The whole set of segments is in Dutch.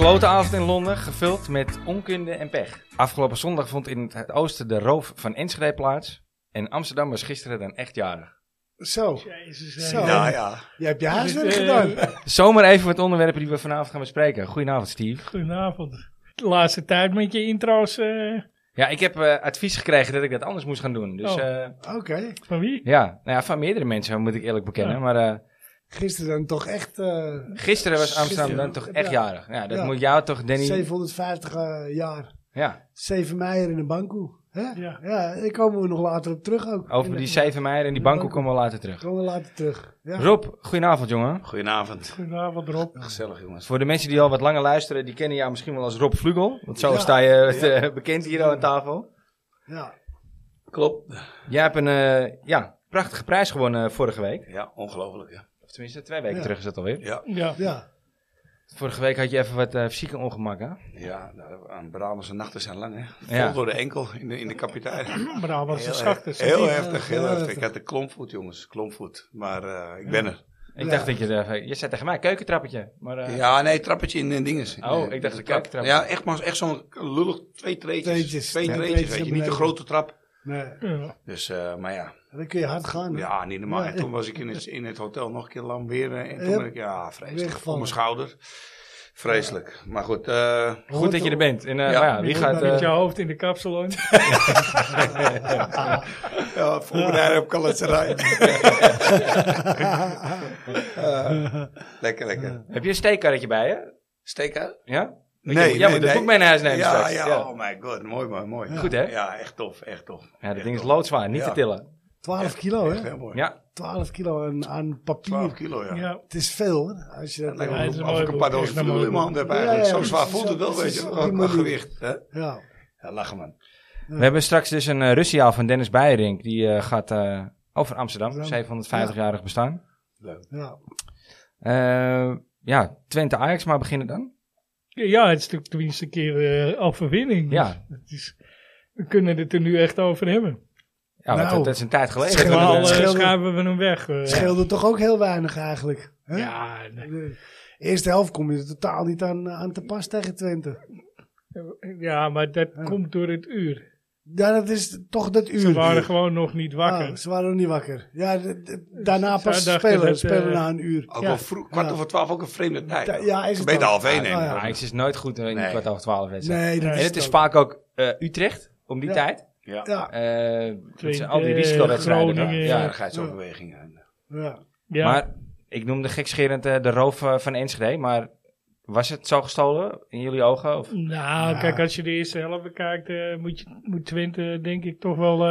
klote avond in Londen, gevuld met onkunde en pech. Afgelopen zondag vond in het oosten de roof van Enschede plaats. En Amsterdam was gisteren dan echt jarig. Zo. Jezus, Zo. Ja. Je hebt je huiswerk gedaan. Zomaar even wat onderwerpen die we vanavond gaan bespreken. Goedenavond, Steve. Goedenavond. De laatste tijd met je intro's. Ja, ik heb advies gekregen dat ik dat anders moest gaan doen. Dus Oké. Van wie? ja, nou ja, van meerdere mensen moet ik eerlijk bekennen. Ja. Maar Gisteren dan toch echt... gisteren was Amsterdam gisteren, dan toch echt ja. jarig. Ja, dat Ja. moet jou toch, Danny... 750 jaar. Ja, 7 meijer in een bankoe. Hè? Ja. Ja, daar komen we nog later op terug ook. over die 7 mei en die banken komen we later terug. Komen we later terug. Ja. Rob, goedenavond jongen. Goedenavond. Goedenavond Rob. Gezellig, jongens. Voor de mensen die al wat langer luisteren, die kennen jou misschien wel als Rob Vlugel. Want zo Ja. sta je bekend hier aan tafel. Ja. Klopt. Jij hebt een prachtige prijs gewonnen vorige week. Ja, ongelooflijk, ja. Of tenminste, 2 weken Ja. terug is dat alweer. Ja, Ja. Ja. Vorige week had je even wat fysieke ongemak, hè? aan Brabantse nachten zijn lang, hè. Vol Ja. door de enkel in de kapitein. Brabantse zachte. Heel heftig, heel Ja, heftig. heftig. Ik had de klompvoet, jongens. Klompvoet. Maar ik ben er. Ik Ja. dacht dat je zei tegen mij, keukentrappetje. Maar, Ja, nee, trappetje in dinges. Oh, ik dacht de keukentrap. Ja, echt, maar echt zo'n lullig 2 treetjes. Twee Twee treetjes treetjes, weet naar je. Niet beneden. de grote trap. Nee. Ja. Dus, maar ja. Dan kun je hard gaan. hè? Ja, niet normaal. Ja. En toen was ik in het hotel nog een keer lang weer. En toen Ja. ben ik, vreselijk. Weggevallen. Op mijn schouder. Vreselijk. Maar goed, Goed dat je er bent. En, Ja. maar ja, wie gaat... Met je hoofd in de kapsalon. voorbereiden op kalatserij. Lekker. Heb je een steekkarretje bij je? Steken? Ja? Nee, Jij moet het boek mee naar huis nemen ja, straks. ja, Ja. oh my god, mooi. Goed, hè? Ja, echt tof. Ja, dat ding is loodzwaar, niet Ja. te tillen. 12 kilo, Echt hè? heel mooi. Ja, 12 kilo aan papier. 12 kilo, ja. Ja. Het is veel, hè? Als je dat... Lijkt Ja, me het is een of mooi ik een boek, paar echt dozen een vloer mooi in mijn hand heb Ja, eigenlijk. ja, Zo zwaar precies, voelt het wel, weet precies, je. op die Gewoon manier. gewicht. Hè? Ja. Ja, lachen man. we hebben straks dus een Russiaal van Dennis Beijerink. Die gaat over Amsterdam, 750-jarig bestaan. Ja. Twente Ajax maar beginnen dan. Ja, het is natuurlijk tenminste een keer overwinning. Dus Ja. we kunnen het er nu echt over hebben. Ja, want Nou, dat is een tijd geleden. scheelt- Maar al scheelde- schuiven we hem weg. Scheelde toch ook heel weinig eigenlijk. Hè? Ja, nee. De eerste helft kom je er totaal niet aan te pas tegen Twente. Ja, maar dat komt door het uur. Ja, dat is toch dat uur. Ze waren gewoon nog niet wakker. Ah, ze waren nog niet wakker. Ja, daarna Ze pas dachten dat, spelen na een uur. Ook Ja. wel vroeg, 11:15 ook een vreemde tijd. Ja, is het Beter ook. 11:30 Ah, ja. nemen. Ajax is nooit goed in de Nee. 12 wedstrijd. Nee, dat En het is ook. vaak ook Utrecht, om die Ja. tijd. Ja, Ja, Dat zijn al die risicowedstrijden. Groningen, Ja. veiligheidsopbewegingen. ja. Ja. Maar ik noemde gekscherend de roof van Enschede. Maar was het zo gestolen in jullie ogen? Of? Nou, Ja. kijk, als je de eerste helft bekijkt, moet Twente denk ik toch wel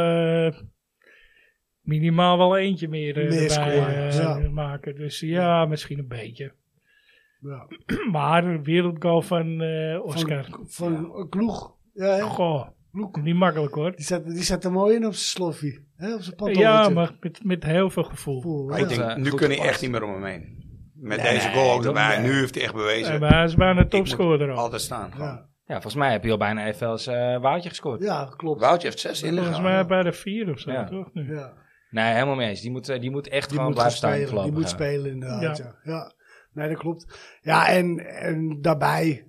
minimaal wel eentje meer, Meer erbij scoren, ja. maken. Dus ja, misschien een beetje. Ja. Maar een wereldgoal van Oscar. Van Kloeg. Ja, hè? Goh, Kloeg. niet makkelijk hoor. Die zat er mooi in op zijn sloffie. Hè? Op zijn pantoffeltje. Ja, maar met heel veel gevoel. Cool, Maar ja. ik denk, Ja. nu Goed kun je gepast. echt niet meer om hem heen. Met Nee, deze goal ook dat- erbij. nee. Nu heeft hij echt bewezen. Maar hij is bijna Ik moet topscorer al. altijd staan. gewoon. Ja. Ja, volgens mij heb je al bijna even als Woutje gescoord. Ja, klopt. Woutje heeft 6 Volgens inliggen. mij bij de 4 of zo, Ja. toch? Nu? Ja. Nee, helemaal mee eens. Die moet echt Die gewoon moet blijven staan. spelen. Die voorlopig, moet ja. spelen inderdaad. Ja. Ja. Ja. Nee, dat klopt. Ja, en daarbij...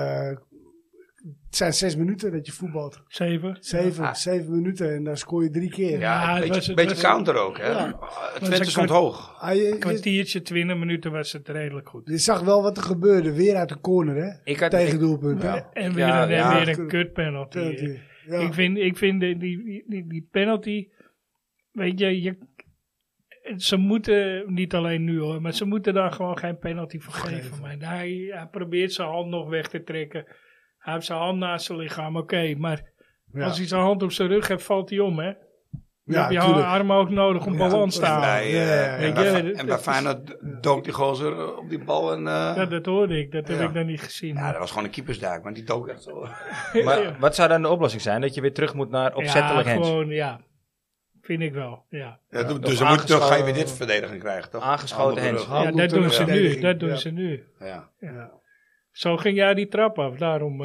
het zijn 6 minuten dat je voetbalt. 7. 7 minuten en dan scoor je 3 keer. Ja, een het beetje, was- beetje counter ook. Hè? Ja. Twente een stond hoog. Ah, je Kwartiertje, 20 minuten was het redelijk goed. zag wel wat er gebeurde. Weer uit de corner, hè? Ik had- Tegen ik- doelpunt. Ja. En weer Ja, een, ja. weer een kut penalty. Ja. Ik vind die penalty, weet je, ze moeten, niet alleen nu hoor, maar ze moeten daar gewoon geen penalty voor geven. Maar hij probeert zijn hand nog weg te trekken. Hij heeft zijn hand naast zijn lichaam, oké, maar Ja. als hij zijn hand op zijn rug heeft, valt hij om, hè. Je Ja, hebt je tuurlijk. armen ook nodig om Ja, balans te precies. houden. Bij, Ja, en ja, bij, ja. en bij Dat is- Feyenoord dook die gozer op die bal. En, Ja, dat hoorde ik, dat heb Ja. ik dan niet gezien. ja, dat was gewoon een keepersduik, maar die dook echt zo. Maar wat zou dan de oplossing zijn? Dat je weer terug moet naar opzettelijk ja, hands? gewoon, ja. Vind ik wel, ja. Ja, of dus dan ga je weer dit aangeschoten- verdediging krijgen, toch? aangeschoten Hand op de hands. rug. Hand Ja, op dat de doen ze nu, verdediging, dat doen ja. ze nu. Ja. Ja. Zo ging jij die trap af, daarom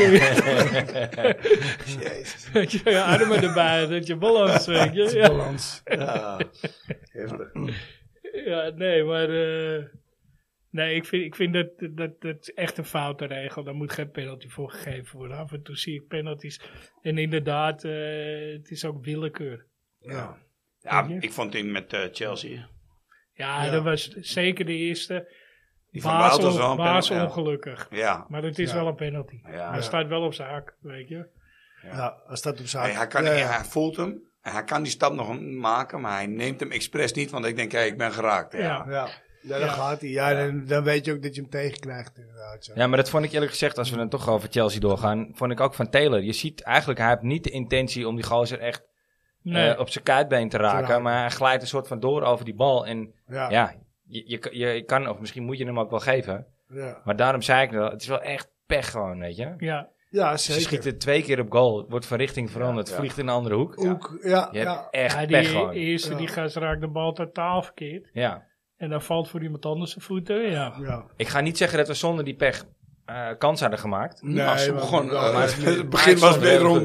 Jezus. dat je je armen erbij, dat je balans, weet je. Ja, Balans. Ja, heftig. ja nee, maar Nee, ik vind dat echt een foute regel. Daar moet geen penalty voor gegeven worden. Af en toe zie ik penalties. En inderdaad, het is ook willekeur. Ja, Weet je? ik vond het met Chelsea. Ja, dat was zeker de eerste. Die van Wout was wel een Baas penalty. ongelukkig. Ja. Maar het is wel een penalty. Ja. Hij staat wel op zijn hak, weet je. Ja, als dat op zaak. Hij voelt hem. En hij kan die stap nog maken, maar hij neemt hem expres niet. Want ik denk, ik ben geraakt. Ja. Ja. Ja, dan gaat hij. Ja, dan weet je ook dat je hem tegenkrijgt inderdaad. Zo. Ja, maar dat vond ik eerlijk gezegd, als we dan toch over Chelsea doorgaan, vond ik ook van Taylor. Je ziet eigenlijk, hij heeft niet de intentie om die gozer echt Nee. op zijn kuitbeen te raken. raken. Maar hij glijdt een soort van door over die bal. En Ja. je kan, of misschien moet je hem ook wel geven. Ja. Maar daarom zei ik wel, het is wel echt pech gewoon, weet je. Ja. Ja, Ze zeker. schieten 2 keer op goal, wordt van richting veranderd, vliegt in een andere hoek. Ook, ja, Je hebt ja. echt Ja, pech die gewoon. eerste, die gast raakt de bal totaal verkeerd. Ja. En dan valt voor iemand anders zijn voeten. Ja. Ja. Ik ga niet zeggen dat we zonder die pech kans hadden gemaakt. Nee, Als maar- gewoon, maar- het begin was wederom...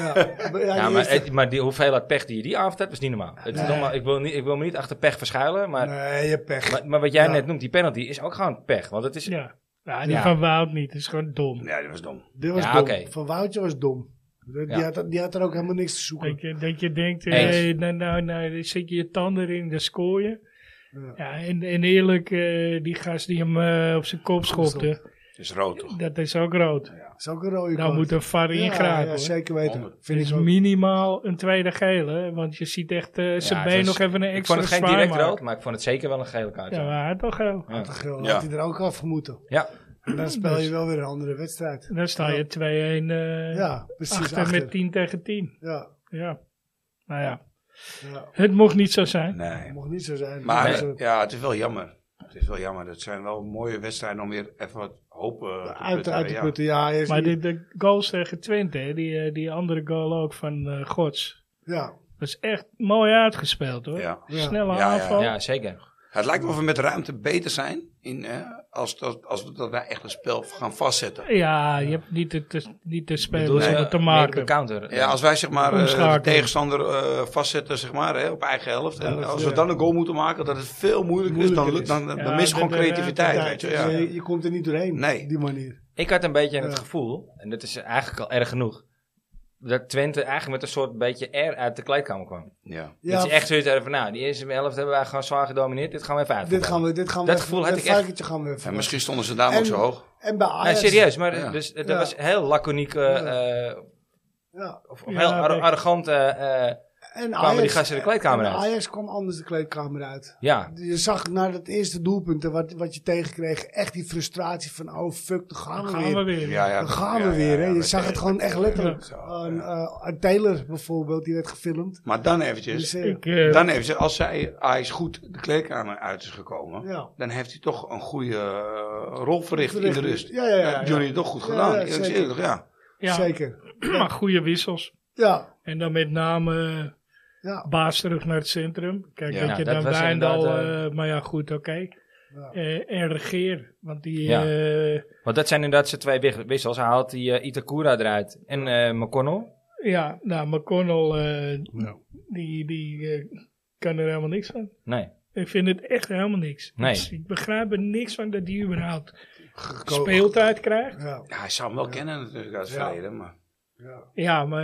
Ja, maar die hoeveelheid pech die je die avond hebt, is niet normaal. Het is normaal. Ik wil me niet achter pech verschuilen, maar, Nee, je hebt pech. maar wat jij Ja. net noemt, die penalty, is ook gewoon pech. Want het is... Ja. Ja, die Ja. van Wout niet. Het is gewoon dom. Ja, die was dom. Dit was Ja, dom. oké. Van Woutje was dom. Die had er ook helemaal niks te zoeken. Dat je denkt, Eens. nou, dan zit je je tanden erin, dan scoor je. Ja. Ja, en eerlijk, die gast die hem op zijn kop schopte, Het is rood, toch? dat is ook rood. Dat is ook een rode Daar kaart. moet een VAR ingrijpen. Ja, hoor. zeker weten. 100. Vind Het ik is ook. minimaal een tweede gele, want je ziet echt zijn het been was- nog even een Ik extra vond het geen zwaar direct maken. rood, maar ik vond het zeker wel een gele kaart. Ja, Ja. maar hij had toch geel. Ja. Te geel Ja. had hij er ook af moeten. Ja. En dan speel je wel weer een andere wedstrijd. Dan sta je 2-1 Ja, precies. achter met 10 tegen 10. Ja, Ja. Nou ja, ja. het mocht niet zo zijn. Nee. Dat mocht niet zo zijn. Maar Dat is het. ja, het is wel jammer. Het is wel jammer. Het zijn wel mooie wedstrijden om weer even wat hoop uit putten, te ja. putten, ja. Is Maar niet- de goals tegen Twente, hè, die andere goal ook van Gods, ja. dat is echt mooi uitgespeeld hoor. Ja. Ja. Snelle Ja, ja. aanval. Ja, zeker. Het lijkt wel of we met ruimte beter zijn als we dat echt een spel gaan vastzetten. Ja, je hebt niet de spelers om het te meer maken. op de counter. Ja, als wij zeg maar de Omschakelen. tegenstander vastzetten zeg maar, op eigen helft. En Ja, als ja. we dan een goal moeten maken, dat het veel moeilijker is, Moeilijker dan Ja, mis je gewoon de creativiteit. ruimte, Weet je, Dus ja. je komt er niet doorheen Nee. op die manier. Ik had een beetje het Ja. gevoel, en dat is eigenlijk al erg genoeg, dat Twente eigenlijk met een soort beetje air uit de kleedkamer kwam. Ja. Ja, Dat ze echt zoiets hadden van, nou, die eerste helft hebben wij gewoon zwaar gedomineerd, dit gaan we even uit. dit gaan we Dat even- gevoel had dat ik echt. varkentje gaan we even. En misschien stonden ze daarom En- ook zo hoog. En bij Nee, Ajax. serieus, maar Ja. dus, dat Ja. was heel laconiek, Ja. of Ja, heel nee. arrogant, En kwamen die gasten de kleedkamer en uit. Ajax kwam anders de kleedkamer uit. ja. Je zag na dat eerste doelpunt wat je tegenkreeg echt die frustratie van oh fuck, dan gaan we Dan weer. gaan we weer. Ja, Dan gaan we weer. Hè. Je zag het gewoon echt letterlijk. Zo, Een Taylor bijvoorbeeld, die werd gefilmd. Maar dan Dus, eventjes, Ik, als hij is goed de kleedkamer uit is gekomen, ja. dan heeft hij toch een goede rol verricht in de rust. Ja. Johnny heeft toch goed Ja, gedaan. ja, Eerlijk zeker. gezegd, ja. ja, Zeker. maar goede wissels. Ja. En dan met name Ja. Baas terug naar het centrum. Kijk, Ja, dat je dat dan was Wijndal, inderdaad, maar ja goed, oké. Ja. En Regeer, want die... Ja. Want dat zijn inderdaad zijn twee wissels. Hij haalt die Itakura eruit en McConnell. ja, nou, McConnell, Ja. die kan er helemaal niks van. Nee. Ik vind het echt helemaal niks. Nee. Dus ik begrijp er niks van dat die überhaupt Geko- speeltijd krijgt. Ja. Ja, hij zou hem wel kennen natuurlijk uit het Ja. verleden. Maar Ja. Ja, maar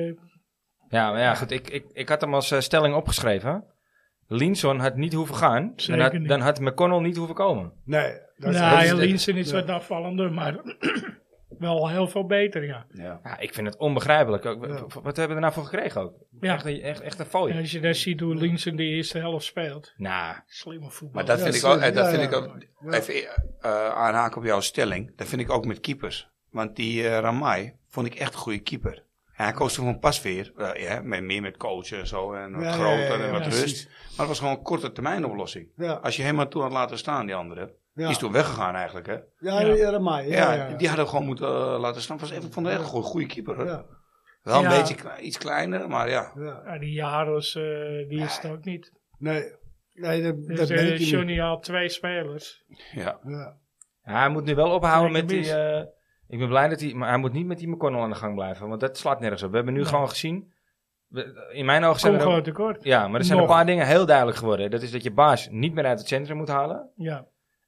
Ja, maar ja, goed. Ik had hem als stelling opgeschreven. Linson had niet hoeven gaan. Zeker niet. Dan had McConnell niet hoeven komen. Nee. Dat is- nou, dat is ja, de- Linsen is ja. wat afvallender, maar wel heel veel beter, ja. ja. Ja, ik vind het onbegrijpelijk. Ook, Ja. Wat hebben we er nou voor gekregen ook? Ja. Echt een fooi. En als je dan ziet hoe Linsen de eerste helft speelt, Nou, slimme voetbal. Maar dat Ja, vind ik ook, zeker. dat Ja, vind ja. ik ook Ja. even aanhaken op jouw stelling. Dat vind ik ook met keepers. Want die Ramai vond ik echt een goede keeper. En hij koos toen van Pasveer, meer met coachen en zo en wat Ja, groter en wat ja, rust. precies. Maar het was gewoon een korte termijn oplossing. Ja. Als je hem maar toen had laten staan, die andere, die Ja. is toen weggegaan eigenlijk. Hè? Ja, Ramai. Ja. Die hadden we gewoon moeten laten staan. Ik vond het echt een goede keeper. Hoor. Ja. Wel een Ja. beetje iets kleiner, maar ja. Ja. Ja, die Jaros, die is het ook niet. Nee. Nee, dat Dus ben ik niet. Johnny had 2 spelers. ja. Ja. ja, hij moet nu wel ophouden Kijk, met die... ik ben blij dat hij... Maar hij moet niet met die McConnell aan de gang blijven. Want dat slaat nergens op. We hebben nu Nee. gewoon gezien... In mijn ogen zijn Kom er... gewoon tekort. Ja, maar er zijn Nog. een paar dingen heel duidelijk geworden. Dat is dat je Baas niet meer uit het centrum moet halen. Ja.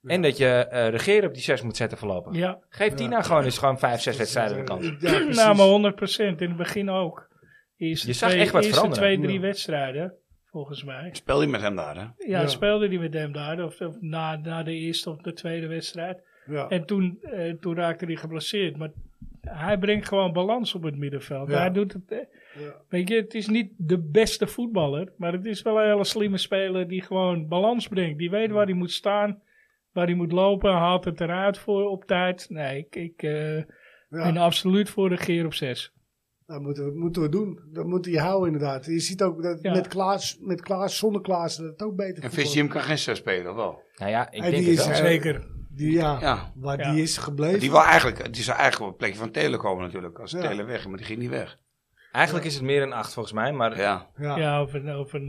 En dat je regeren op die 6 moet zetten voorlopig. Ja, Geef die nou gewoon eens gewoon 5-6 wedstrijden de kans. Ja, precies. nou maar 100%. In het begin ook. Je zag echt wat veranderen. 2-3 wedstrijden, volgens mij. Speel je met hem daar, hè? Ja, speelde hij met hem daar. Of na de eerste of de tweede wedstrijd. Ja. En toen raakte hij geblesseerd. Maar hij brengt gewoon balans op het middenveld. Ja. Hij doet het. Ja. Weet je, het is niet de beste voetballer. Maar het is wel een hele slimme speler die gewoon balans brengt. Die weet waar hij moet staan. Waar hij moet lopen. Haalt het eruit voor op tijd. Nee, ik ben absoluut voor de Geer op 6. Dat moeten we doen. Dat moet hij houden inderdaad. Je ziet ook dat met Klaas, zonder Klaas, dat het ook beter En voetbal. Vis Jim kan geen 6 spelen, of wel? Nou ja, ik Hij denk die het is, wel. Zeker. Waar Ja. die is gebleven. Die zou eigenlijk op het plekje van Telen komen natuurlijk. Als Telen weg is, maar die ging niet weg. Eigenlijk is het meer een 8 volgens mij. Maar Ja. Ja, of een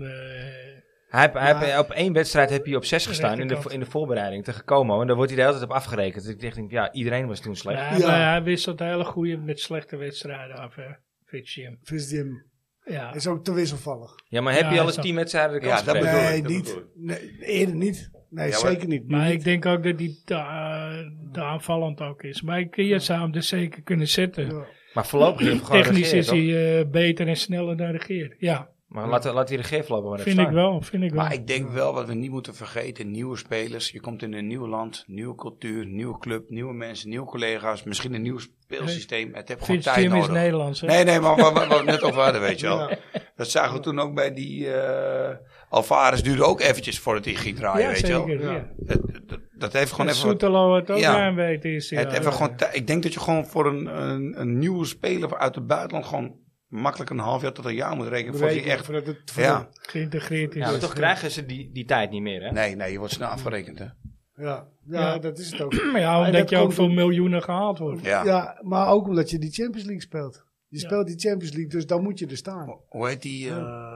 op 1 wedstrijd heb hij op 6 gestaan Rechterkant. in de voorbereiding tegen Como. En daar wordt hij de hele tijd op afgerekend. Dus ik denk, ja, iedereen was toen slecht. Ja, maar hij wisselt hele goede met slechte wedstrijden af, hè. Fitzjim. Vis Jim Ja. is ook te wisselvallig. Ja, maar heb Ja, je al eens zo. 10 wedstrijden de kans Ja, dat gekregen? bedoel Nee, ik, dat niet. bedoel ik. Nee, eerder niet. Nee, Ja, zeker niet. Maar Nu ik denk ook dat hij te aanvallend ook is. Maar je zou hem dus zeker kunnen zetten. Ja. Maar voorlopig heeft hij gewoon Technisch regeren, is toch? hij beter en sneller dan Regeer. Ja, Maar laat die regeer voorlopig maar even vind ik staan. wel. Maar ik denk wel wat we niet moeten vergeten. Nieuwe spelers. Je komt in een nieuw land. Nieuwe cultuur. Nieuwe club. Nieuwe mensen. Nieuwe collega's. Misschien een nieuw speelsysteem. Het heeft gewoon tijd Fitzjim is nodig. Nederlands, hè. Nee, maar wat we net over hadden, weet je wel. Ja. Dat zagen we toen ook bij die Alvarez. Duurde ook eventjes voordat hij ging draaien, Ja, weet je wel. zeker. Ja. Ja. Dat heeft gewoon even wat... Soetelo had ook Ja. aan weten. Is hij Het al, even gewoon ik denk dat je gewoon voor een nieuwe speler uit het buitenland gewoon makkelijk een half jaar tot een jaar moet rekenen. Voordat hij echt... Voordat het Ja, geïntegreerd is. Ja, maar toch krijgen ze die tijd niet meer, hè? nee, je wordt snel afgerekend, hè. Ja, Ja. dat is het ook. Maar ja, En omdat dat je ook komt voor miljoenen gehaald wordt. Ja. Ja, maar ook omdat je die Champions League speelt. Je Ja. speelt die Champions League, dus dan moet je er staan. Hoe heet die?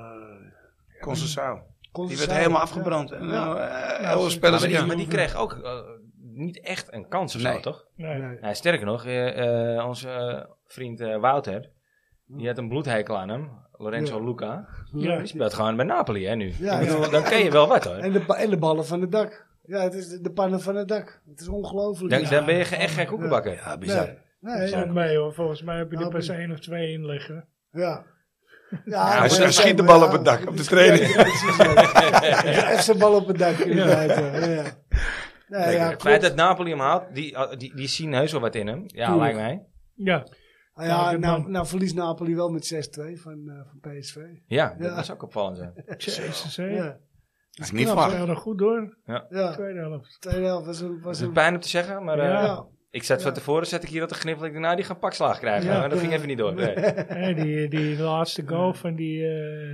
Conceição. Die Conceição, werd helemaal afgebrand. En, alle spelers... Maar die kreeg ook niet echt een kans of zo, Nee. toch? Nee. Nee. Ja, sterker nog, onze vriend Wouter, die had een bloedhekel aan hem. Lorenzo Ja. Luca. Ja. Die speelt gewoon bij Napoli, hè, nu. Ja, Ik bedoel, ja. dan ken je wel wat, hoor. En de ballen van het dak. Ja, het is de pannen van het dak. Het is ongelooflijk. Dan ben je echt geen koekenbakker. Ja, bizar. Nee, Valt mee hoor, volgens mij heb je er Nou, pas 1 of 2 in liggen. ja. Hij schiet de bal op het dak, op de training. Ja, precies. Ja. Even zijn bal op het dak. Inderdaad, ja. Nee, ja, Het feit klopt. dat Napoli hem haalt, die zien heus wel wat in hem. Ja, Tuurlijk. lijkt mij. Ja, Ja, Ja, nou verliest Napoli wel met 6-2 van PSV. Ja, dat Ja. was ook opvallend. Hè. Jezus, hè. Ja. Dat is niet knap, vaak. Speelde goed door. Ja, Tweede helft. tweede helft was Het is een pijn om te zeggen, maar Ja. ik zat van tevoren zet ik hier op de knippel. Ik dacht, nou, die gaan pakslaag krijgen. Ja. Maar dat ging even niet door. Nee. Hè, die laatste goal van die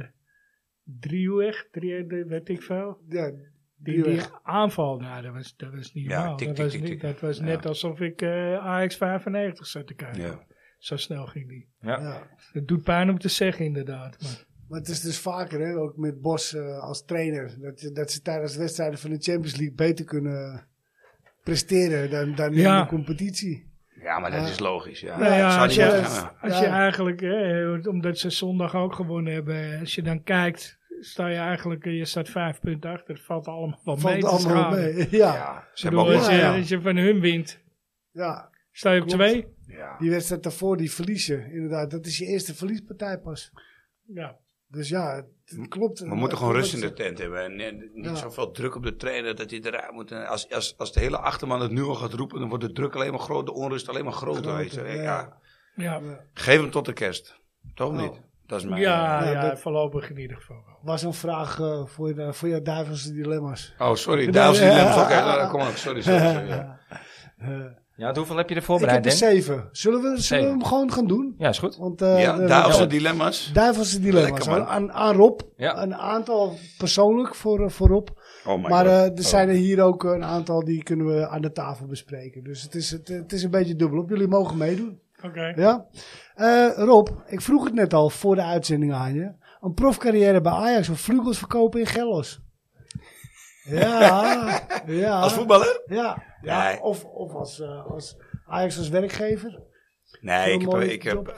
driehoek, weet ik veel. Ja, Die aanval, nou, dat was niet Ja, normaal. tik, Dat tik, was tik, niet- tik. Dat was Ja. net alsof ik Ajax 95 zat te kijken. Ja. Zo snel ging die. Ja. ja. Het doet pijn om te zeggen, inderdaad. Maar, Maar het is dus vaker, hè, ook met Bos als trainer, dat ze tijdens de wedstrijden van de Champions League beter kunnen presteren dan in Ja. de competitie. Ja, maar dat is logisch. Ja. Nou ja, Zou als niet je- moeten gaan. als Ja. je eigenlijk, omdat ze zondag ook gewonnen hebben, als je dan kijkt, sta je eigenlijk, je staat 5 punten achter. Het valt allemaal wel mee. Valt te allemaal schade. mee. Ja, Ja, ze Ik hebben bedoel, ook als, wel- je, Ja. als je van hun wint, ja. sta je op Klopt. 2. Ja. Die wedstrijd daarvoor, die verliezen. Inderdaad, dat is je eerste verliespartij pas. Ja. Dus ja, het klopt. We moeten gewoon Dat rust in is- de tent hebben. En niet Ja. zoveel druk op de trainer dat hij eruit moet. En als de hele achterman het nu al gaat roepen, dan wordt de druk alleen maar groter, de onrust alleen maar groter. Weet je. Groter, Ja. ja. Ja. Ja. Geef hem tot de kerst. Toch Oh. niet? Dat is mijn... Ja, Ja, dat- voorlopig in ieder geval wel. Was een vraag voor jouw duivelse dilemma's. Oh, sorry. Ja. Duivels Ja. dilemma's. Oké, nou, kom op. Sorry. Ja. Ja, hoeveel heb je er Ik heb voorbereid, er Dan? 7. Zullen we Zeven. hem gewoon gaan doen? Ja, is goed. Want, Ja, de- duivelse dilemma's. Duivelse dilemma's. Lekker, man. Aan Rob. Ja. Een aantal persoonlijk voor Rob. Oh my Maar god. er zijn er hier ook een aantal die kunnen we aan de tafel bespreken. Dus het is een beetje dubbelop. Jullie mogen meedoen. Oké. Ja? Rob, ik vroeg het net al voor de uitzending aan je. Een profcarrière bij Ajax of vleugels verkopen in Gellos? Ja. Ja. Als voetballer? Ja. Nee. Of als Ajax als werkgever. Nee, Een mooie ik heb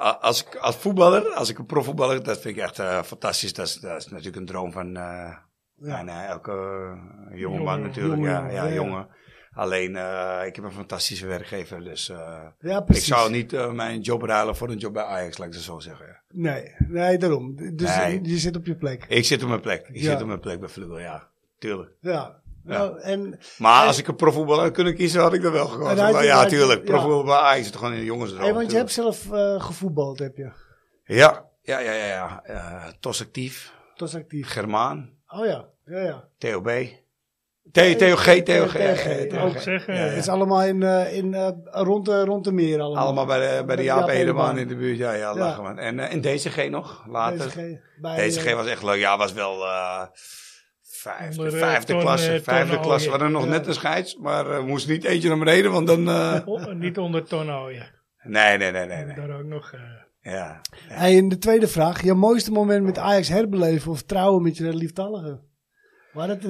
als voetballer, als ik een profvoetballer, dat vind ik echt fantastisch. Dat is natuurlijk een droom van Ja. En elke jongeman natuurlijk. Jongen. Jongen. Alleen, ik heb een fantastische werkgever. Dus Ja, ik precies. zou niet mijn job ruilen voor een job bij Ajax, laat ik het zo zeggen. Ja. Nee, daarom. Dus Nee. je zit op je plek. Ik zit op mijn plek. Ik Ja. zit op mijn plek bij Vlugel, ja. Tuurlijk. Ja. Ja. Nou, en Maar als ik een profvoetballer had kunnen kiezen, had ik dat wel gekozen. En had je- Maar ja, had je- tuurlijk. ja. Profvoetbal bij Ajax is toch gewoon een jongensdroom. hey, want je hebt tuurlijk. zelf gevoetbald, heb je. Ja. TOS actief. Dat is actief. Germaan. Oh ja. TOB. TOG. Ook zeggen. Ja, Het is allemaal rond de meer allemaal. Allemaal bij de Jaap Jaap Edeman Edeman in de buurt. Ja, lachen man. En in DCG nog, later. DCG was echt leuk. Ja, was wel Onder, vijfde ton, klasse. Vijfde ton klasse. We hadden nog Ja. net een scheids, maar we moesten niet eentje naar beneden, want dan... Niet onder tonooien. Nee. Daar ook nog. Ja. Hey, en de tweede vraag. Je mooiste moment met Ajax herbeleven of trouwen met je lieftallige? Maar dat...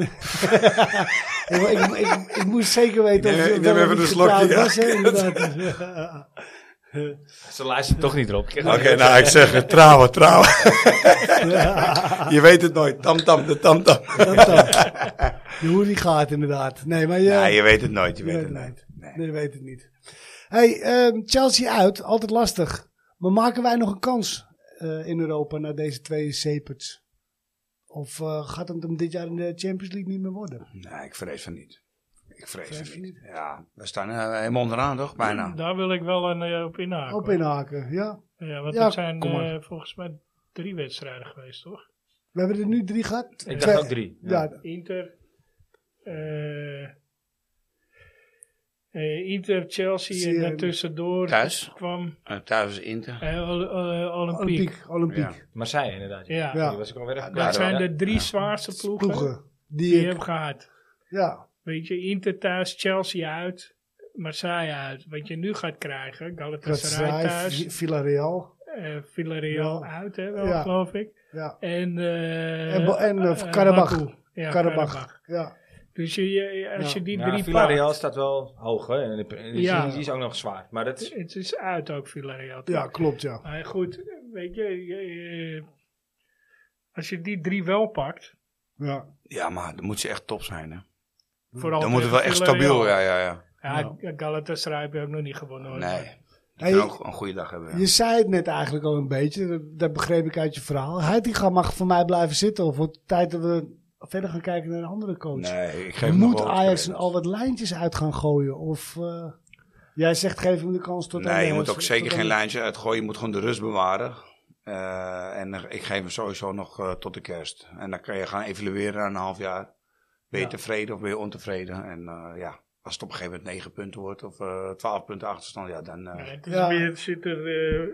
ik moest zeker weten of Ik je neem wel even niet een slokje, getrouwd ja. was, hè, inderdaad. Ze luistert toch niet erop. Oké, nou ik zeg trouwen. Je weet het nooit. Tamtam, de tamtam. Hoe die gaat inderdaad. Nee, maar Nee, je weet het nooit. Je weet het het nooit. niet. Nee. Nee, je weet het niet. Hey, Chelsea uit, altijd lastig. Maar maken wij nog een kans in Europa na deze 2 zeeperts? Of gaat het hem dit jaar in de Champions League niet meer worden? Nee, ik vrees van niet. Ik vrees Vrees van van niet. Ja, we staan helemaal onderaan toch? Bijna. Daar wil ik wel op inhaken. Op inhaken, ja. Ja, want Ja, dat zijn kom maar. volgens mij 3 wedstrijden geweest, toch? We hebben er nu 3 gehad. Ik Twee- dacht ook 3. Ja, Inter, Inter, Chelsea Zie je- en daartussendoor Thuis? kwam Thuis is Inter. Olympique. Olympiek. Marseille inderdaad. Ja, Ja. Die was ik alweer even dat kwijt. zijn Ja. de 3 zwaarste ploegen Ploegen. die Die je ik, hebt gehad. ja. Weet je, Inter thuis, Chelsea uit, Marseille uit. Wat je nu gaat krijgen, Galatasaray Galatasaray, thuis, Villarreal. Villarreal Ja. uit, hè, wel, Ja. geloof ik. Ja. En Karabach. Baku. Ja, Karabach. Ja. Dus als je die Ja, 3 Villarreal pakt, staat wel hoog, hè. En die, Ja. die is ook nog zwaar. Maar dat is... het is uit ook Villarreal. Ja, klopt, ja. Maar goed, weet je, als je die 3 wel pakt, Ja. Ja, maar dan moet ze echt top zijn hè. vooral Dan moet het wel tegen echt stabiel. Villarreal. Ja. Ja, Galatasaray heb je ook nog niet gewonnen. Hoor. Nee. Je Hey, kan ook een goede dag hebben. Ja. Je zei het net eigenlijk al een beetje, dat begreep ik uit je verhaal. Heitinga mag voor mij blijven zitten of wordt het tijd dat we verder gaan kijken naar een andere coach? Nee, ik geef hem nog Moet wel wat Ajax credits. al wat lijntjes uit gaan gooien? Of jij zegt geef hem de kans tot aan Nee, de je moet herfst- ook zeker tot aan geen de- lijntje uitgooien. Je moet gewoon de rust bewaren. En ik geef hem sowieso nog tot de kerst. En dan kan je gaan evalueren na een half jaar. Ben je Ja. tevreden of ben je ontevreden? En als het op een gegeven moment 9 punten wordt of 12 punten achterstand, ja, dan... Maar het is Ja. weer, zit er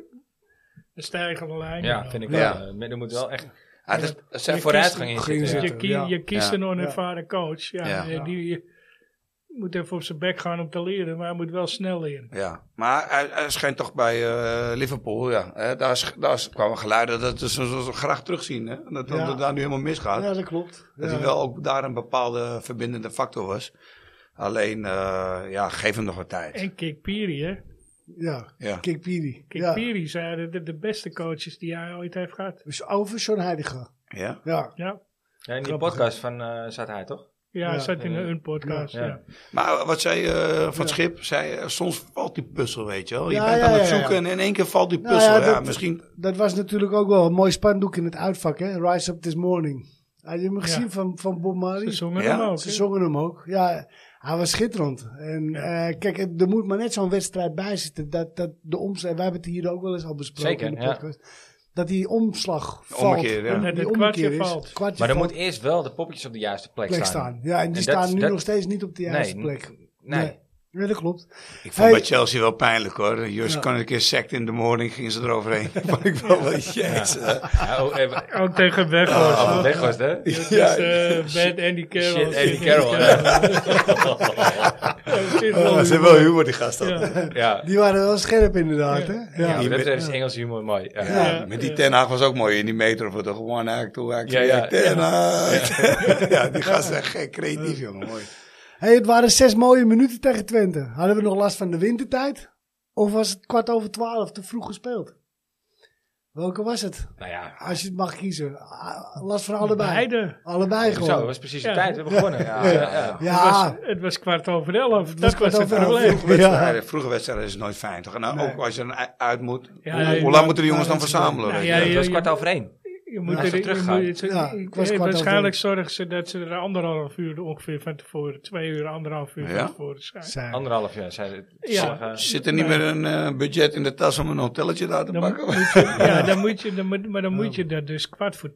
een stijgende lijn. Ja, in. vind ik Ja. wel. Er moet wel echt dat zijn een vooruitgang in Ging zitten. zitten. Ja. Je kiest Ja. een onervaren coach. Ja, Ja. Die moet even op zijn bek gaan om te leren, maar hij moet wel snel leren. Ja, maar hij schijnt toch bij Liverpool, ja. Daar kwamen geluiden dat ze graag terugzien, hè. Dat Ja. het daar nu helemaal misgaat. Ja, dat klopt. Dat Ja. hij wel ook daar een bepaalde verbindende factor was. Alleen, geef hem nog wat tijd. En Kik Piri, hè. Ja, Ja. Kik Piri. Kik Ja. Piri zijn de beste coaches die hij ooit heeft gehad. Dus over John Heitinga. Ja? Ja. Ja, Ja, in die Grappig, podcast zat hij, toch? ja hij Ja. zat in een podcast. Ja. Ja. Maar wat zei Van Ja. Schip? Soms valt die puzzel, weet je wel. Je Ja, bent ja, aan het ja, ja. zoeken en in één keer valt die Nou puzzel. ja, Ja, dat- misschien... Dat was natuurlijk ook wel een mooi spandoek in het uitvak, hè? Rise Up This Morning. Had je hem gezien van Bob Marley? Ze zongen Ja, hem ook. Ze hè. zongen hem ook. Ja, hij was schitterend. En kijk, er moet maar net zo'n wedstrijd bij zitten. Dat de omslag, wij hebben het hier ook wel eens al besproken Zeker, in de ja. podcast. Dat die omslag valt. ommekeer, ja. Dat Die het kwartje ommekeer is. valt. Kwartje Maar dan valt. moet eerst wel de poppetjes op de juiste plek plek staan. staan. Ja, en die En staan nu dat- nog steeds niet op de juiste Nee, plek. Nee. Ja, dat klopt. Ik vond Hey. bij Chelsea wel pijnlijk, hoor. Just Ja. kan een keer sect in the morning, gingen ze eroverheen. vond ik wel wel jezus. Ja, Ook tegen Weghorst. Oh, hoor. Weghorst, hè? Dat is Ja. Bad Andy Carroll. Shit, Andy Carroll. Ja. Dat zijn wel humor, die gasten. Ja. Ja. Die waren wel scherp inderdaad, hè? Ja, Ja. maar dat is Engels humor mooi. Ja. Ja. Met die Ten Hag was ook mooi in die meter of het toch one act, two act, Ja, three ja. act, Ten Hag. Ja, die gasten zijn gek creatief, jongen. Mooi. Hey, het waren 6 mooie minuten tegen Twente. Hadden we nog last van de wintertijd? Of was het 11:15 te vroeg gespeeld? Welke was het? Nou ja, Als je het mag kiezen. Last van allebei. Beide. Allebei zo, gewoon. dat was precies de Ja. tijd. We hebben gewonnen. Ja. Ja, Het was 11:15. was Dat was het 11:15. probleem. Vroege wedstrijden is nooit fijn, toch? En nou, Nee. ook als je er uit moet. Ja, hoe lang moeten de jongens dan dat is- verzamelen? Nou, weet ja, je? Het was 1:15. Je moet Ja, er, ze je teruggaan. moet- Ja, ik was kwart waarschijnlijk over zorgen ze dat ze er 1,5 uur ongeveer van tevoren, 2 uur, 1,5 uur Ja? van tevoren zijn. zijn. 1,5 jaar. Zei het. Ja. Sommige- Zit er niet meer een budget in de tas om een hotelletje daar te Dan pakken? moet je, ja, dan moet je, dan moet je dat dus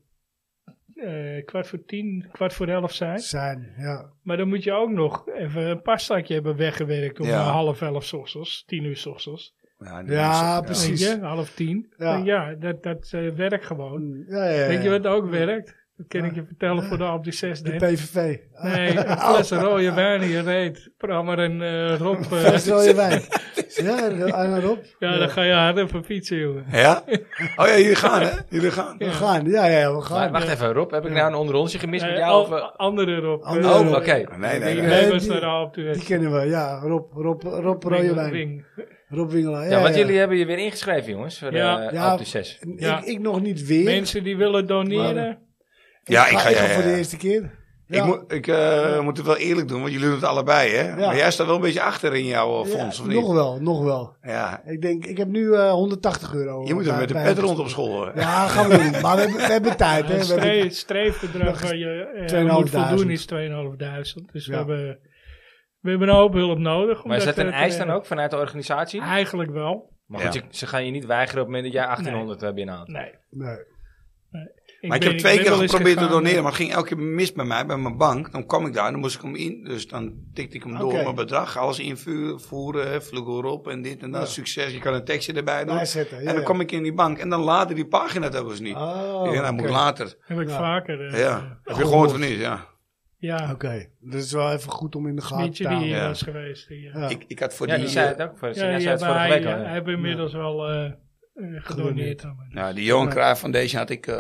10:15, 11:15 zijn. Zijn, ja. Maar dan moet je ook nog even een pastaatje hebben weggewerkt om Ja. 10:30 's ochtends, 10 uur 's ochtends. Ja, Weet precies. je, 9:30. Ja. Ja, dat werkt gewoon. Ja. Weet je wat ook werkt? Dat kan ik je vertellen voor de op die 6 De PVV. Nee, een fles rode wijn in je reet. Prammer en Rob. Fles rode wijn. Ja, en Rob. Ja, dan ga je hard even fietsen, jongen. Ja? Oh ja, jullie gaan, hè? Jullie gaan. We gaan, ja, we Maar gaan. wacht even, Rob. Heb ik nou een onderrondje gemist met Nee, jou? Of, andere Rob. Andere oh, Rob. oké. Nee. Nee, was die- er al op de Die kennen we, ja. Rob rode wijn. Wing. Rob Wingelaar. Ja, want jullie hebben je weer ingeschreven, jongens. Voor Ja. de Ja. op de 6. Ja. Ik nog niet weer. Mensen die willen doneren. Ja, ik ga voor de eerste keer. Ja. Ik moet het wel eerlijk doen, want jullie doen het allebei, hè? Maar jij staat wel een beetje achter in jouw fonds, of niet? Nog wel. Ja. Ik heb nu €180. Je moet er met de bij- pet rond op school. Hè? Ja, gaan we doen. Maar we hebben tijd, hè. Het We hebben- het streefbedrag waar je moet 2.500. voldoen is 2.500. Dus Ja. we hebben een hoop hulp nodig. om Maar is dat een te eis dan redden. ook vanuit de organisatie? Eigenlijk wel. Maar goed, ze gaan je niet weigeren op het moment dat jij 1800 binnenhaalt. Nee. Nee. Maar ik heb 2 keer wel eens geprobeerd te gegaan, doneren, maar het ging elke keer mis bij mij, bij mijn bank. Dan kwam ik daar, dan moest ik hem in. Dus dan tikte ik hem door Oké. mijn bedrag. Alles invoeren, vlug op en dit en dat. Ja. Succes, je kan een tekstje erbij doen. Bijzetten, ja, En dan ja. kom ik in die bank en dan laden die pagina telkens niet. Oh, Ik denk, dat moet oké. later. Heb ik Ja. vaker. Ja. Heb je gehoord of niet? Ja. Ja. Oké, dat is wel even goed om in de gaten Smietje te die houden. hier Ja. was geweest. Ja. Ik had voor Ja, die... die zei het ook. Jij zei het maar vorige hij, week al. hij heeft inmiddels wel gedoneerd. Nou, die Johan Cruijff Foundation had ik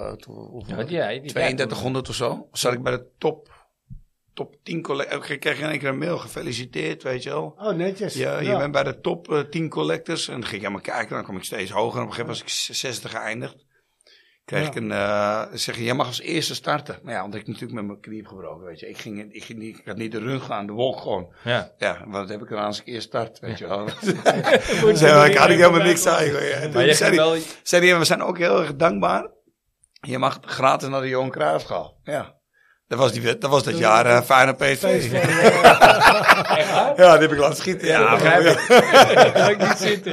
Wat jij? 3200 of zo. Zat ik bij de top 10 collectors. Ik kreeg in één keer een mail. Gefeliciteerd, weet je wel. Oh, netjes. Ja, je bent bij de top 10 collectors. En dan ging ik helemaal kijken. Dan kom ik steeds hoger. En op een gegeven moment was ik 60 geëindigd. Kreeg ik een... zeg je, jij mag als eerste starten. Maar ja, omdat ik natuurlijk met mijn knie heb gebroken, weet je. Ik had niet de run gaan, de walk gewoon. Ja. Ja, wat heb ik eraan als ik eerst start, weet je wel. Moet Zeg, ik had er helemaal even niks bij aan. komen. joh. Maar je Zei ging die- wel... zei die, we zijn ook heel erg dankbaar. Je mag gratis naar de Johan Cruijff gaan. Ja. Dat was dat jaar Feyenoord PSV. Ja, die heb ik laten schieten. Ja, begrijp ik. Kan ik niet zitten.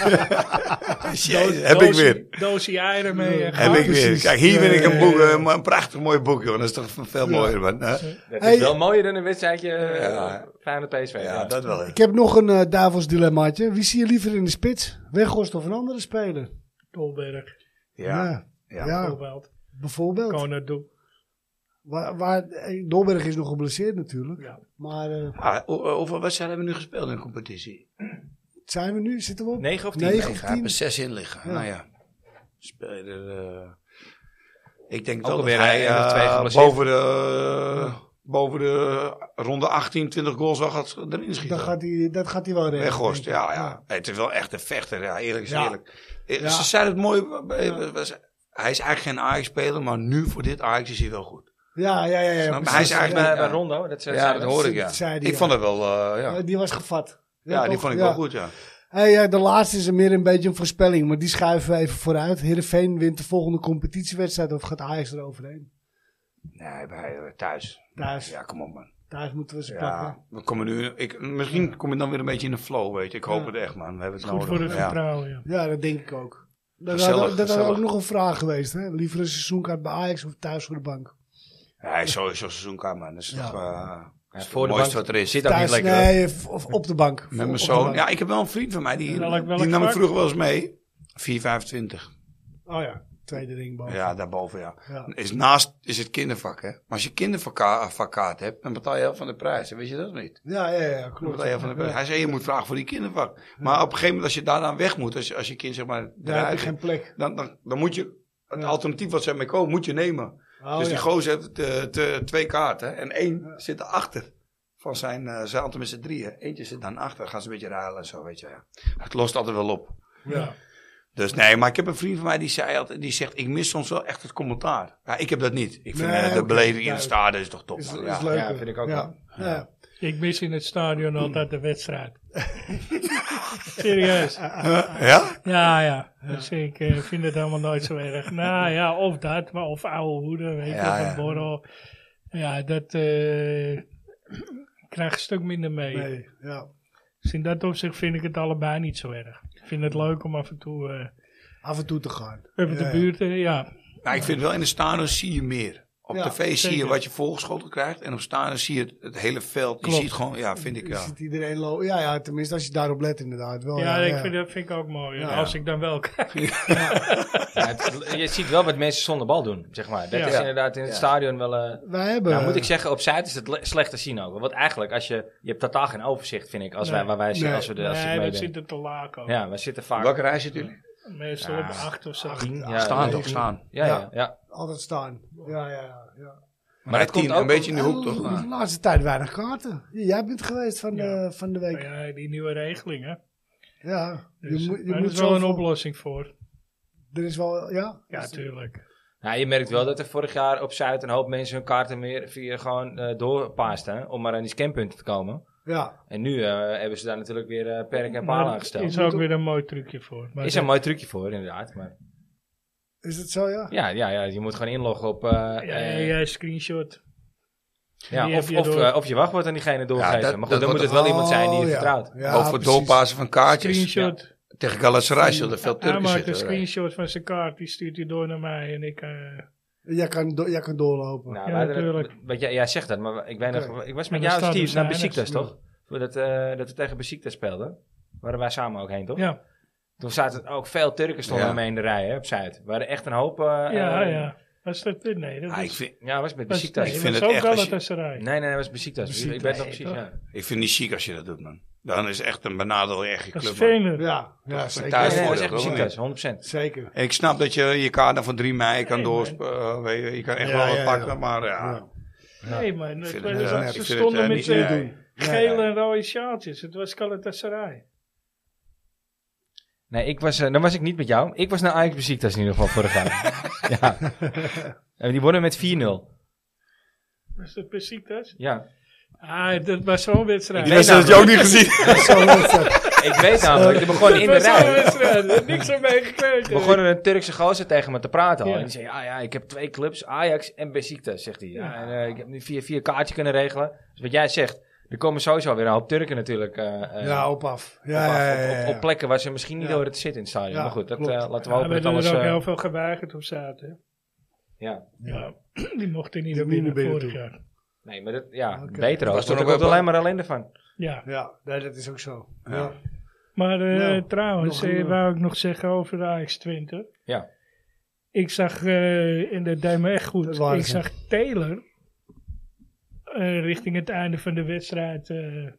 Heb ik weer. Doosje eieren mee. Heb ik weer. precies. Kijk, hier vind ik een Ja, boek, ja, een prachtig mooi boek, joh. Dat is toch veel mooier. Man, hè? Dat Hey. is wel mooier dan een wedstrijdje Ja. Feyenoord PSV. Ja, dat wel. hè. Ik heb nog een duivels dilemmaatje. Wie zie je liever in de spits? Weghorst of een andere speler? Dolberg. Ja. Bijvoorbeeld. Bijvoorbeeld. Gewoon naartoe. Dolberg is nog geblesseerd natuurlijk. Ja. Maar Hoeveel wedstrijden hebben we nu gespeeld in de competitie? zijn we nu? Zitten we op? 9 of 10? 9 of Ik heb er 10? 6 in liggen. Ja. Nou ja. Speler. Ik denk Ook wel dat alweer hij 1 of 2 geblesseerd. boven de ronde 18, 20 goals wel gaat erin schieten. Dat gaat hij wel redden. Weghorst, denk ik. ja. Het is wel echt een vechter, ja, eerlijk is Ja. eerlijk. Ja. Ze zeiden het mooi, hij is eigenlijk geen Ajax-speler, maar nu voor dit Ajax is hij wel goed. Ja. Snap je? precies. Hij is eigenlijk Bij ja. Rondo. Dat Ja, dat hoor ik, ja. zei die, Ik ja. vond het wel, ja. Die was gevat. Ja, die toch? vond ik wel goed, ja. Hey, de laatste is meer een beetje een voorspelling, maar die schuiven we even vooruit. Heerenveen wint de volgende competitiewedstrijd of gaat Ajax eroverheen? Nee, bij thuis. Thuis. Ja, kom op, man. Thuis moeten we ze Ja, pakken. we komen nu, misschien kom je dan weer een beetje in de flow, weet je. Ik hoop het echt, man. We hebben het Goed nodig. voor het Ja. vertrouwen, ja. Ja, dat denk ik ook. Dat Gezellig, had ook gezellig. nog een vraag geweest. Hè? Liever een seizoenkaart bij Ajax of thuis voor de bank? Ja, hij is sowieso seizoenkaart, man. Dat is Ja. toch Ja, voor de mooiste bank wat er is. zit ook niet Thuis, lekker. nee, of op de bank. Met mijn Op de zoon. bank. Ja, ik heb wel een vriend van mij, die Welk nam ik vak? vroeger wel eens mee. 4,25. Oh ja, tweede ring boven. Ja, daarboven, ja. Ja. Is het kindervak, hè. Maar als je kindervakkaart hebt, dan betaal je heel van de prijs. Weet je dat of niet? Ja, Dan klopt. betaal je heel van de prijs. Hij zei, je moet vragen voor die kindervak. Maar op een gegeven moment, als je daar dan weg moet, als je kind zeg maar Daar heb je eruit geen plek. dan moet je, het Ja. alternatief wat ze mee komen, moet je nemen. Oh, dus die ja. gozer heeft 2 kaarten en 1 zit erachter. Van zijn zaal met z'n drieën. Eentje zit dan achter, gaan ze een beetje ruilen en zo, weet je. Ja. Het lost altijd wel op. Ja. Dus nee, maar ik heb een vriend van mij die zegt, ik mis soms wel echt het commentaar. Ja, ik heb dat niet. Ik vind de beleving in het stadion is toch top. Is man. leuk. Ja, vind ik ook wel. Ja. Ik mis in het stadion altijd de wedstrijd. Serieus. Ja? Ja. Dus ik vind het helemaal nooit zo erg. Nou ja, of dat, maar of oude hoeden, weet je, Ja, of ja. een borrel. Ja, dat krijg je een stuk minder mee. Nee, ja. Dus in dat opzicht vind ik het allebei niet zo erg. Ik vind het leuk om af en toe Af en toe te gaan. even de buurt, ja. Nou, ik vind wel in de stadion zie je meer. Op Ja, tv zie je zeker. wat je voorgeschoten krijgt. En op stadion zie je het hele veld. Klopt. Je ziet gewoon, ja, vind ik Je ja. ziet iedereen lopen. Ja, tenminste als je daarop let inderdaad. Wel, Ja, dat vind ik ook mooi. Ja. Als ik dan wel kijk. Ja, je ziet wel wat mensen zonder bal doen, zeg maar. Dat Ja. is inderdaad in het stadion wel... Wij hebben... nou, moet ik zeggen, op Zuid is het slecht te zien ook. Want eigenlijk, je hebt totaal geen overzicht, vind ik, als Nee. waar wij Nee. als we Nee, mee dat zijn. zit er te laag ook. Ja, wij zitten vaak... Welke rij zitten jullie? Meestal Ja. op 8 of zo. 10, Staan nee, toch, 10. staan. Ja. Altijd staan. Ja. Maar dat komt 10, ook een beetje in de En hoek toch? De laatste tijd weinig kaarten. Jij bent geweest van de week. Maar ja, die nieuwe regeling, hè. Ja. Dus, je daar moet is wel een zoveel- oplossing voor. Er is wel, ja? Ja, tuurlijk. Nou, je merkt wel dat er vorig jaar op Zuid een hoop mensen hun kaarten meer via gewoon doorpaasten, om maar aan die scanpunten te komen. Ja. En nu hebben ze daar natuurlijk weer perk en palen Maar aangesteld. is ook weer een mooi trucje voor. Maar Is een mooi trucje voor, inderdaad. Maar Is het zo, ja? ja, je moet gewoon inloggen op... jij screenshot. ja, die heb je of door. je wachtwoord aan diegene doorgeven. dat- maar goed, dat dan moet wordt het wel iemand zijn die je Oh, ja. vertrouwt. Ja, Over het precies. doorpassen van kaartjes. Screenshot. Tegen Galatasaray zullen er veel Hij Turken maakt een zitten. screenshot van zijn kaart. Die stuurt hij door naar mij. En ik... Jij kan doorlopen. Nou, Ja, wij hadden natuurlijk. wat jij zegt dat, maar ik weet Oké. nog, ik was Maar met er jou en staat Steve naar dus Besiktas, Ajax, toch? Dat we tegen Besiktas speelden. Waren wij samen ook heen, toch? Ja, Toen zaten ook veel Turken stonden Ja. mee in de rij, hè, op Zuid. We waren echt een hoop... ja. Was dat... Nee, dat Ah, was... ik, vind, Ja, was met was- Besiktas. nee, Ik vind was het ook echt wel als het je- Tasserij. Nee, dat was Besiktas. Ik weet nog precies, toch? ja. ik vind het niet chic als je dat doet, man. Dan is echt een benadeel je echt je Dat is club. man. Feyenoord. Ja, zeker. thuis Nee, voor dat was echt toch Besiktas, niet? 100%. Zeker. Ik snap dat je kaart dan voor 3 mei kan Nee, doorspelen. Je kan echt Ja, wel wat ja, pakken, ja. maar ja. Nee, man. Ik vind Ze het, ik vind stonden het, met niet z'n doen. gele en rode sjaaltjes. Het was Galatasaray. Nee, dan was ik niet met jou. Ik was naar Ajax Besiktas in ieder geval vorig jaar. Ja. En die wonnen met 4-0. Was dat Besiktas? Ja. Ah, dat was zo'n wedstrijd. Ik weet dat je ook niet gezien. Ik weet namelijk, er begon in de Dat was zo'n rij. wedstrijd. Er had niks aan meegekregen. Begon een Turkse gozer tegen me te praten al. Ja. En die zei, ja, ik heb 2 clubs, Ajax en Besiktas, zegt hij. Ja, en, ik heb nu 4 kaartjes kunnen regelen. Dus wat jij zegt, er komen sowieso weer een hoop Turken natuurlijk Ja, op af. op plekken waar ze misschien niet Ja. horen te zitten in het stadion. Ja, Maar goed, dat klopt. laten we Ja, hopen we dat hebben alles... er ook heel veel geweigerd op zaten. ja. Ja. Die mochten niet Die naar binnen binnen vorig toe. jaar. Nee, maar Oké. beter ook. Was Want er er nog komt wel- alleen maar ellende van. Ja. Ja, nee, dat is ook zo. Ja. Ja. Maar Nou, trouwens, nog een- wou ik nog zeggen over de Ajax 20. Ja. Ik zag, en dat deed me echt Dat goed, waren ik ze. zag Taylor richting het einde van de wedstrijd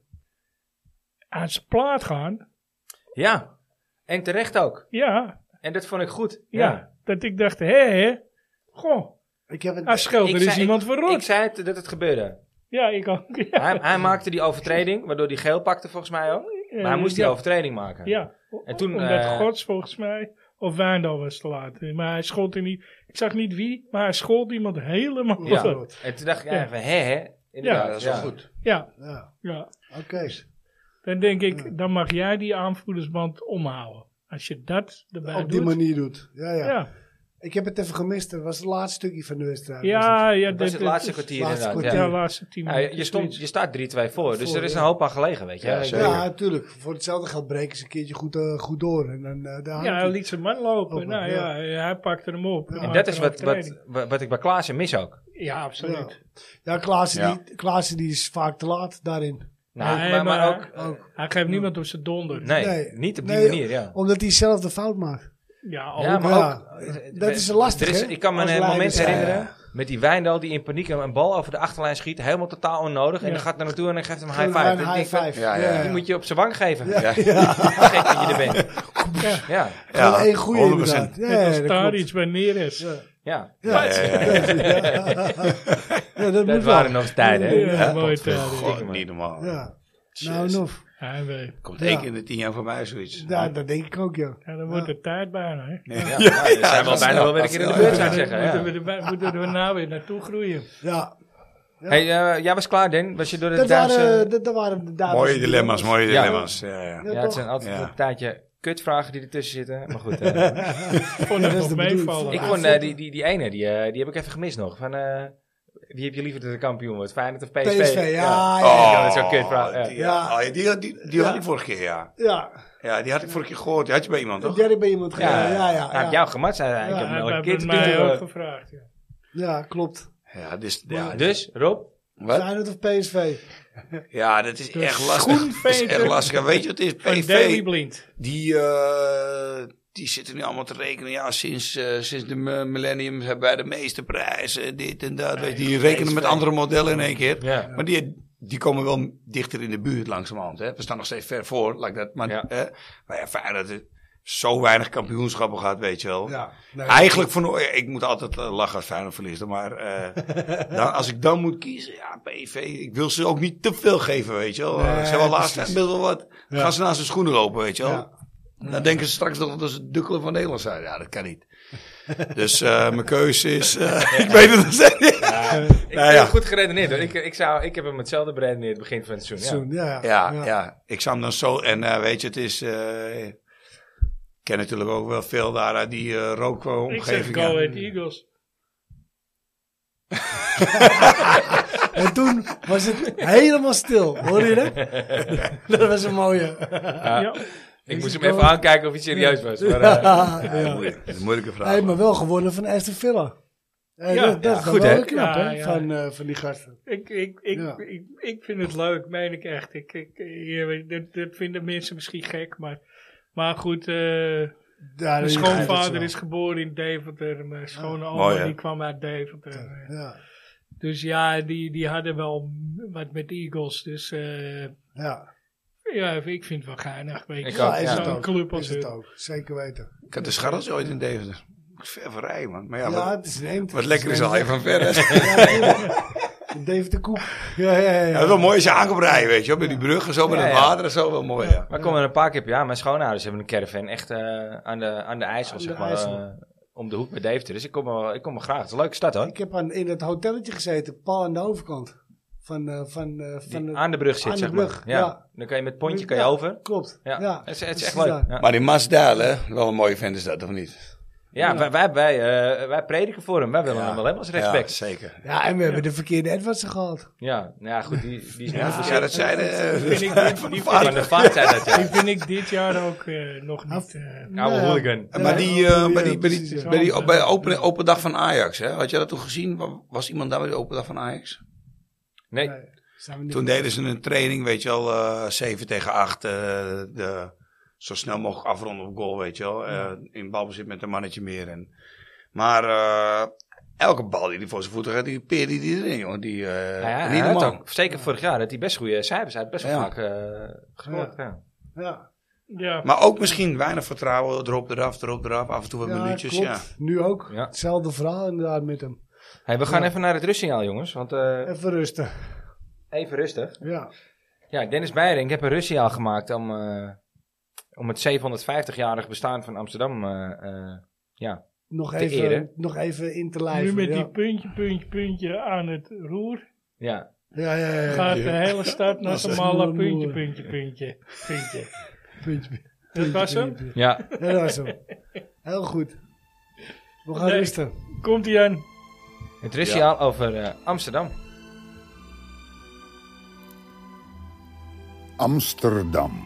aan zijn plaat gaan. Ja. En terecht ook. Ja, En dat vond ik goed. ja. Dat ik dacht, hè, goh, Ik heb het... als Schelder is iemand Ik verrot. zei het, dat het gebeurde. Ja, ik ook. Ja. Hij maakte die overtreding, waardoor hij geel pakte volgens mij ook. Maar hij moest die ja. overtreding maken. Ja, En toen, omdat Gods volgens mij, of Wijndal was te laat. Maar hij schoot er niet, ik zag niet wie, maar hij schoot iemand helemaal. Ja. Ja, En toen dacht ik Ja. eigenlijk van, hè? Inderdaad, Ja, dat is wel goed. ja, Ja, ja. oké. Dan denk ik, dan mag jij die aanvoerdersband omhouden. Als je dat erbij Op die doet. manier doet. Ja. Ja, Ik heb het even gemist. Dat was het laatste stukje van de wedstrijd. ja, ja. Dat was het laatste kwartier laatste inderdaad. kwartier. Ja. Ja, laatste 10 Ja, minuten. je staat 3-2 voor, dus Voor, er is ja. een hoop aan gelegen, weet je. Ja, Ik- zeker. Ja, natuurlijk. Voor hetzelfde geld breken ze een keertje goed door. En dan, daar Ja, hangt hij hij. liet zijn man lopen. Open, Nou ja. ja, hij pakte hem op. Ja. Hij En maakte dat is een wat overtreding. ik bij Klaassen mis ook. Ja, absoluut. Ja, Klaassen, Ja. Klaassen die is vaak te laat daarin. Nou, Nee, maar ook... Ook. Hij geeft niemand op zijn donder. Nee, Nee. niet op die Nee, manier, ja. Omdat hij zelf de fout maakt. Ja, ook. Ja, maar ja. ook... Dat is lastig, er is, hè? Ik kan me Als een leider moment zijn. herinneren met die Wijndal die in paniek een bal over de achterlijn schiet. Helemaal totaal onnodig. En Ja. dan gaat naar naartoe en dan geeft hem een Geef high hem five. een Dan denk high ik van, five. Ja, ja. die moet je op zijn wang geven. Ja. Gek dat je er bent. Ja, Gewoon één goede 100%. inderdaad. Ja, Net als dat daar klopt. iets bij Neres. Ja. ja. Ja, Ja, dat Dat moet waren wel. nog tijden. hè? Ja, Ja, mooie God, tijd. God, niet normaal. Ja. Nou, Jezus. Nof. Ja, Komt 1 keer in de 10 jaar voor mij zoiets. Ja, dat denk ik ook, ja. dan wordt het tijd bijna. Hè? We zijn wel bijna wel weer een keer in de beurt, zou ik zeggen. Ja. Moeten we nou weer naartoe groeien. Ja. Hey, jij was klaar, Den? Was je door de Dat Duitse... waren de dames. Mooie dilemma's. Ja. Ja. Ja, het zijn altijd een tijdje kutvragen die ertussen zitten. Maar goed. Vond het nog meevallen. Ik vond die ene, die heb ik even gemist nog. Van, wie heb je liever dat de kampioen wordt? Feyenoord of PSV? PSV, ja. Ja, dat is zo'n kutvraag. Die had ik vorige keer, ja. Ja, die had ik vorige keer gehoord. Die had je bij iemand, toch? Die had ik bij iemand gedaan. Ja. Hij heb jou gemat, zei hij. Ik heb hem al een keer te mij ook doen. gevraagd. Ja. Ja, klopt. Ja, Dus, Rob? Wat? Feyenoord of PSV? Ja, dat is echt lastig. Dat is echt lastig. Ja, weet je wat het is? Van Davy PSV, Blind. die zitten nu allemaal te rekenen. Ja, sinds de millennium hebben wij de meeste prijzen. Dit en dat. Weet je, die rekenen met andere modellen in één keer. Ja. Maar die komen wel dichter in de buurt langzamerhand. Hè. We staan nog steeds ver voor. Like that. Maar ja, Feyenoord heeft zo weinig kampioenschappen gehad, weet je wel. Ja. Nee, Eigenlijk ik moet altijd lachen als Feyenoord verliest. Maar als ik dan moet kiezen, ja, PSV. Ik wil ze ook niet te veel geven, weet je wel. Nee, ze hebben al laatst precies. best wel wat. Ja. Gaan ze naast hun schoenen lopen, weet je wel. Ja. Dan denken ze straks nog dat ze dukkelen van Nederland zijn. Ja, dat kan niet. Dus mijn keuze is... ik weet het nog steeds niet. Ik heb het goed geredeneerd hoor. Ik heb hem hetzelfde beredeneerd begin van het seizoen. Ja, ik zou hem dan zo... En weet je, het is... ik ken natuurlijk ook wel veel daar uit die Ik zeg rookomgeving. Go Ahead Eagles. En toen was het helemaal stil. Hoor je dat? Dat was een mooie. Ja. Ik moest hem even aankijken of hij serieus was. Maar, Ja. Dat is een moeilijke vraag. Hey, maar wel gewonnen van Aston Villa. Ja, Dat is goed, wel hè? knap, hè? Ja. Van die gasten. Ik vind het leuk, meen ik echt. Dat vinden mensen misschien gek, maar goed. Mijn schoonvader is geboren in Deventer. Mijn schoonoma Mooi, hè? die kwam uit Deventer. Ja. Dus ja, die hadden wel wat met Eagles. Dus ja, ik vind het wel geinig. Weet je. Ik ook, Ja, is ja. het Zo'n ook. club als Is het hun. ook. Zeker weten. Ik had de scharrels ooit in Deventer. Ver van rijden, man. Maar ja, Ja, het is een eend. wat lekker is al even van ver. Deventer Koek. Ja. Ja, dat is wel mooi als je aan komt rijden, weet je wel. Met die bruggen zo, met het water en zo. Wel mooi, ja. Maar komen er een paar keer per jaar. Mijn schoonouders hebben een caravan echt aan de IJssel, Aan zeg de maar. IJssel. Om de hoek bij Deventer. Dus ik kom er graag. Het is een leuke stad hoor. Ik heb in het hotelletje gezeten, pal aan de overkant. Aan de brug zit, aan zeg de brug, maar. Ja. ja. Dan kan je met het pontje over. Klopt. Ja. Het is echt precies leuk. daar. Ja. Maar die Masdal, hè. Wel een mooie vent is dat, of niet? Ja, wij prediken voor hem. Wij willen hem wel hebben als rechtsback. Ja, zeker. Ja, en we hebben de verkeerde Edwardsen gehad. Ja, nou ja, goed. Die is niet Ja, dat zei Van de vaart zei dat, Die ja. vind ik dit jaar ook nog niet. Oude hooligan. Maar precies, bij open dag van Ajax, hè? Had je dat toen gezien? Was iemand daar bij de open dag van Ajax? Nee. Zijn we niet. Toen deden ze een training, weet je wel, 7 tegen 8. Zo snel mogelijk afronden op goal, weet je wel. In balbezit met een mannetje meer. Maar elke bal die hij voor zijn voeten gaat, die peerde die erin, jongen. Die, niet had normaal. ook, zeker vorig jaar, dat hij best goede cijfers had. Best wel Ja. vaak gescoord. Ja. Ja, Ja, Maar ook misschien weinig vertrouwen, erop, eraf, af en toe wat minuutjes. klopt. Ja. Nu ook. Ja. Hetzelfde verhaal inderdaad met hem. Hey, we gaan even naar het rustsignaal, jongens. Want Even rusten. even rustig. Ja. Ja, Dennis Beiring heb een rustsignaal gemaakt om het 750-jarig bestaan van Amsterdam Nog te even, eren. nog even in te lijven. nu met ja. die puntje aan het roer. Ja. Ja. Gaat de hele stad naar Dat zijn is malle een puntje. Puntje. Dat was hem? Ja. Ja, dat was hem. Heel goed. We gaan Nee. rusten. Komt hij aan? Het rustsignaal over Amsterdam. Amsterdam.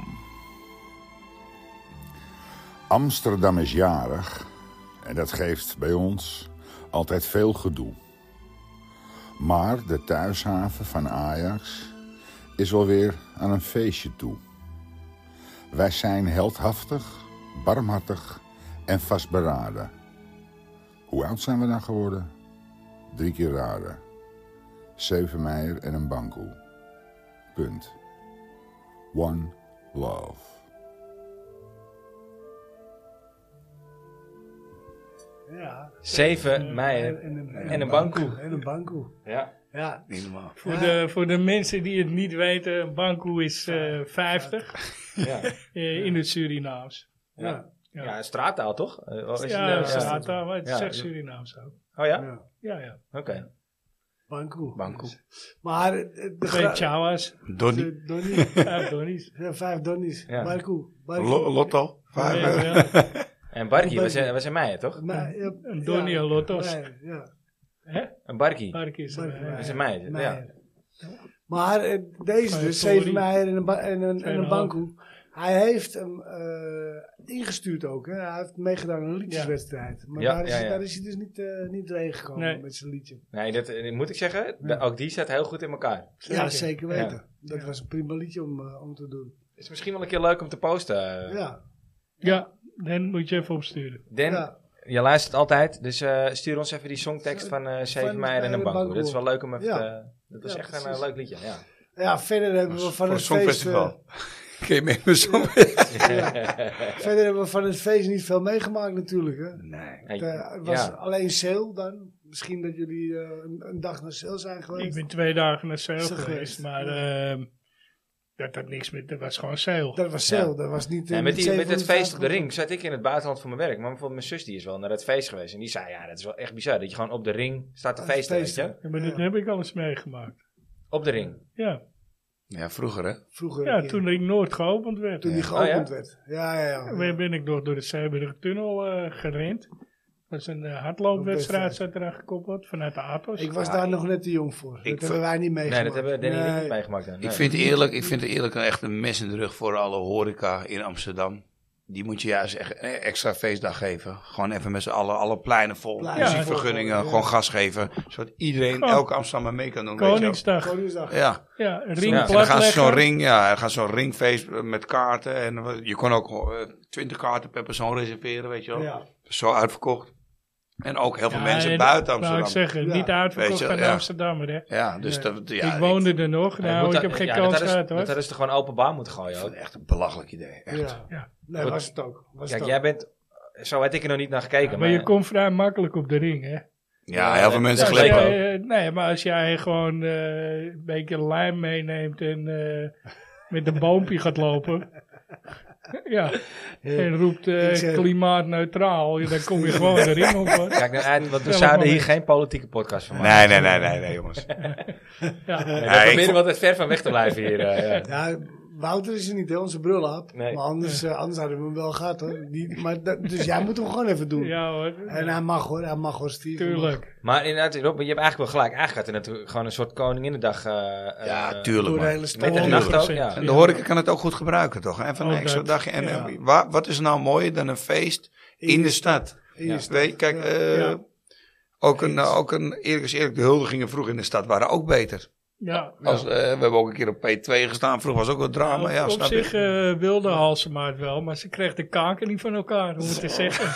Amsterdam is jarig en dat geeft bij ons altijd veel gedoe. Maar de thuishaven van Ajax is wel weer aan een feestje toe. Wij zijn heldhaftig, barmhartig en vastberaden. Hoe oud zijn we dan geworden? 3 keer raden. 7 Meijer en een bankoe. Punt. One love. Ja. 7 Meijer en een Bankoe. En een Bankoe. Ja. Ja. Niet normaal. Voor de mensen die het niet weten, een Bankoe is 50 Ja. in het Surinaams. Ja. Ja, straattaal toch? Ja, straattaal, maar het Ja. zegt Surinaams ook. Oh ja? Ja. Ja. Oké. Bankoe. Bankoe. Maar Twee Chawas. Donnie. Donnie. Ja, Donnies. Ja, 5 Donnies. Ja. Bankoe. Lotto. Ja, Vijf. ja. En Barkie was een Meijer, toch? Een Donnie en Lottos. Ja. Hè? Een Barkie. Park is Barkie, Dat is een Meijer, ja. Meijer. Maar deze dus, Sorry. 7 Meijer en een Tweeënhalf. Bankoe. Hij heeft hem ingestuurd ook. Hè? Hij heeft meegedaan aan een liedjeswedstrijd. Maar Ja, daar is hij dus niet doorheen gekomen Nee. met zijn liedje. Nee, dat moet ik zeggen, ook die staat heel goed in elkaar. Ja, zeker weten. Ja. Dat was een prima liedje om te doen. Is misschien wel een keer leuk om te posten. Ja. Ja, dan moet je even opsturen. Dan, Ja. je luistert altijd, dus stuur ons even die songtekst van 7 Meijer en een Bankoe. Dat is wel leuk om even te... Dat is Ja, echt een precies. leuk liedje, ja. Ja, verder hebben we van Voor het het feest... Songfestival. Kun je mee met Songfestival? verder hebben we van het feest niet veel meegemaakt natuurlijk. Hè? Nee. Hey, Het was ja. alleen sale dan. Misschien dat jullie een dag naar sale zijn geweest. Ik ben 2 dagen naar Zeil Zo geweest, geweest, maar dat had niks met, dat was gewoon Zeil. Dat was sale, Ja. dat was niet... Ja, met het 750 feest op de ring zat ik in het buitenland voor mijn werk. Maar bijvoorbeeld mijn zus die is wel naar het feest geweest. En die zei, ja, dat is wel echt bizar. Dat je gewoon op de ring staat te Aan het feesten, weet feesten. je. Ja, maar dat heb ik al eens meegemaakt. Op de ring. Ja, Ja, toen hè? Vroeger ja een keer. toen Ring Noord geopend werd. Toen die Oh, geopend ja? werd. Ja. Weer ben ik nog door de Zeeburgertunnel gerend. Dat is een hardloopwedstrijd zat eraan gekoppeld vanuit de Atos. Ik was daar nog net te jong voor. Dat hebben wij niet meegemaakt. Nee, dat hebben Danny en ik Nee. niet meegemaakt. Dan. Ik vind het eerlijk echt een mes in de rug voor alle horeca in Amsterdam. Die moet je juist echt een extra feestdag geven. Gewoon even met z'n allen, alle pleinen vol. Pleinen Muziekvergunningen, vol, ja. gewoon gas geven. Zodat iedereen, Gewoon elke Amsterdammer mee kan doen. weet je wel. Koningsdag. Koningsdag. Ja. Ja, een Ja. ring En En dan plat gaan ze zo'n leggen. ring, zo'n ringfeest met kaarten. En je kon ook 20 kaarten per persoon reserveren, weet je wel. Ja. Zo uitverkocht. En ook heel veel mensen en- buiten wou Amsterdam. ik zeggen, Ja. niet uitverkocht Weet je, van de ja. Amsterdammer, hè. Ja, dus Nee. dat, ja, ik woonde er nog, nou, ik heb geen kans gehad, Dat hoor. hadden ze toch gewoon openbaar moeten gooien Ik ook. vind het echt een belachelijk idee. Echt. Ja. Ja. Nee, Goed. was het ook. Kijk, jij bent... Zo had ik er nog niet naar gekeken. Maar je komt vrij makkelijk op de ring, hè. Ja, heel veel mensen dat Als gelijk gelijk jij, nee, maar als jij gewoon een beetje lijm meeneemt en met een boompje gaat lopen... Ja, en roept Ik zeg- klimaatneutraal, ja, dan kom je gewoon de ring op, hoor. Kijk nou uit, want we Zelf zouden maar hier mee. geen politieke podcast van maken. Nee, jongens. Ja. Nee, we Ja, ik proberen vond- altijd ver van weg te blijven hier. Ja. Ja, Wouter is er niet, hè, onze brulaap. Nee. Maar anders hadden we hem wel gehad, hoor. Dus jij moet hem gewoon even doen. Ja hoor, En hij mag hoor, Steve. tuurlijk. Maar inderdaad, Rob, je hebt eigenlijk wel gelijk. Eigenlijk gaat er natuurlijk gewoon een soort Koninginnedag... Ja, tuurlijk Door de man. hele stad. met de nacht ook, ja. En de horeca kan het ook goed gebruiken, toch? Even een Ook extra dat. dagje. En Ja. wat is nou mooier dan een feest in de stad? In je Ja. stad. Weet je, kijk, Ja. ook een eerlijk is eerlijk, de huldigingen vroeger in de stad waren ook beter. Ja. We hebben ook een keer op P2 gestaan, vroeger was ook wat drama. Ja, op snap zich je? wilde Halsema het wel, maar ze kreeg de kaken niet van elkaar, hoe moet ik zeggen.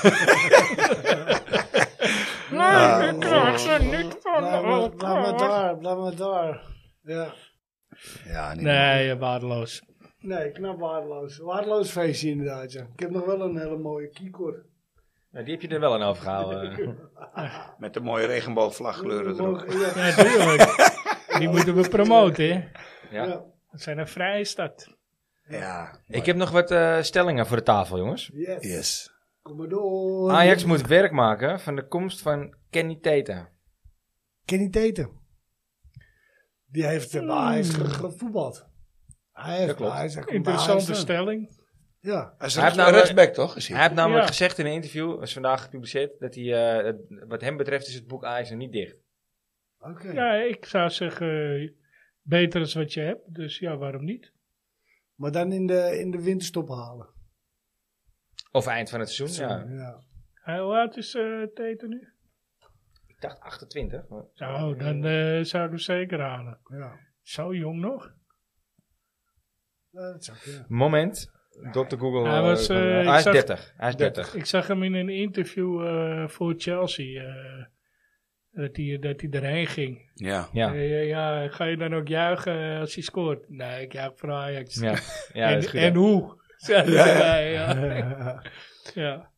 Nee, ik krijg ze niet van elkaar. Blijf maar daar. Ja. Ja, niet Nee, waardeloos. Nee, knap waardeloos. Waardeloos feestje inderdaad, ja. Ik heb nog wel een hele mooie keycord. Ja, die heb je er wel aan overgehouden. met de mooie regenboogvlagkleuren erop. Ja. Ja, tuurlijk. Die moeten we promoten, hè. Ja. Ja. We zijn een vrije stad. Ja, Ik heb nog wat stellingen voor de tafel, jongens. Yes. yes. Kom maar door. Ajax moet werk maken van de komst van Kenny Teta. Kenny Teten. Die heeft bij Ajax gevoetbald. Hij heeft Dat klopt. bij Ajax bij Interessante Ajax gedaan. stelling. Ja. Hij is Hij heeft namelijk- rechtsback, toch? Is Hij hij? heeft namelijk Ja. gezegd in een interview, was vandaag gepubliceerd, dat hij, wat hem betreft is het boek Ajax nog niet dicht. Oké. Ja, ik zou zeggen, beter is wat je hebt. Dus ja, waarom niet? Maar dan in de winterstop halen. Of eind van het seizoen, ja. Ja. Hoe oud is Teten nu? Ik dacht 28. maar- Zo, dan zou ik hem zeker halen. Ja. Zo jong nog? Ja, dat zou kunnen. Moment. Dr. Google. Hij was, hij ik is zag- 30. Hij is 30. Ik zag hem in een interview voor Chelsea. Dat hij erheen ging. Ja. Ja. Ja, ga je dan ook juichen als hij scoort? Nee, ik juich voor Ajax. Ja, ja, dat is goed. en hoe? Zei hij erbij, ja. Ja.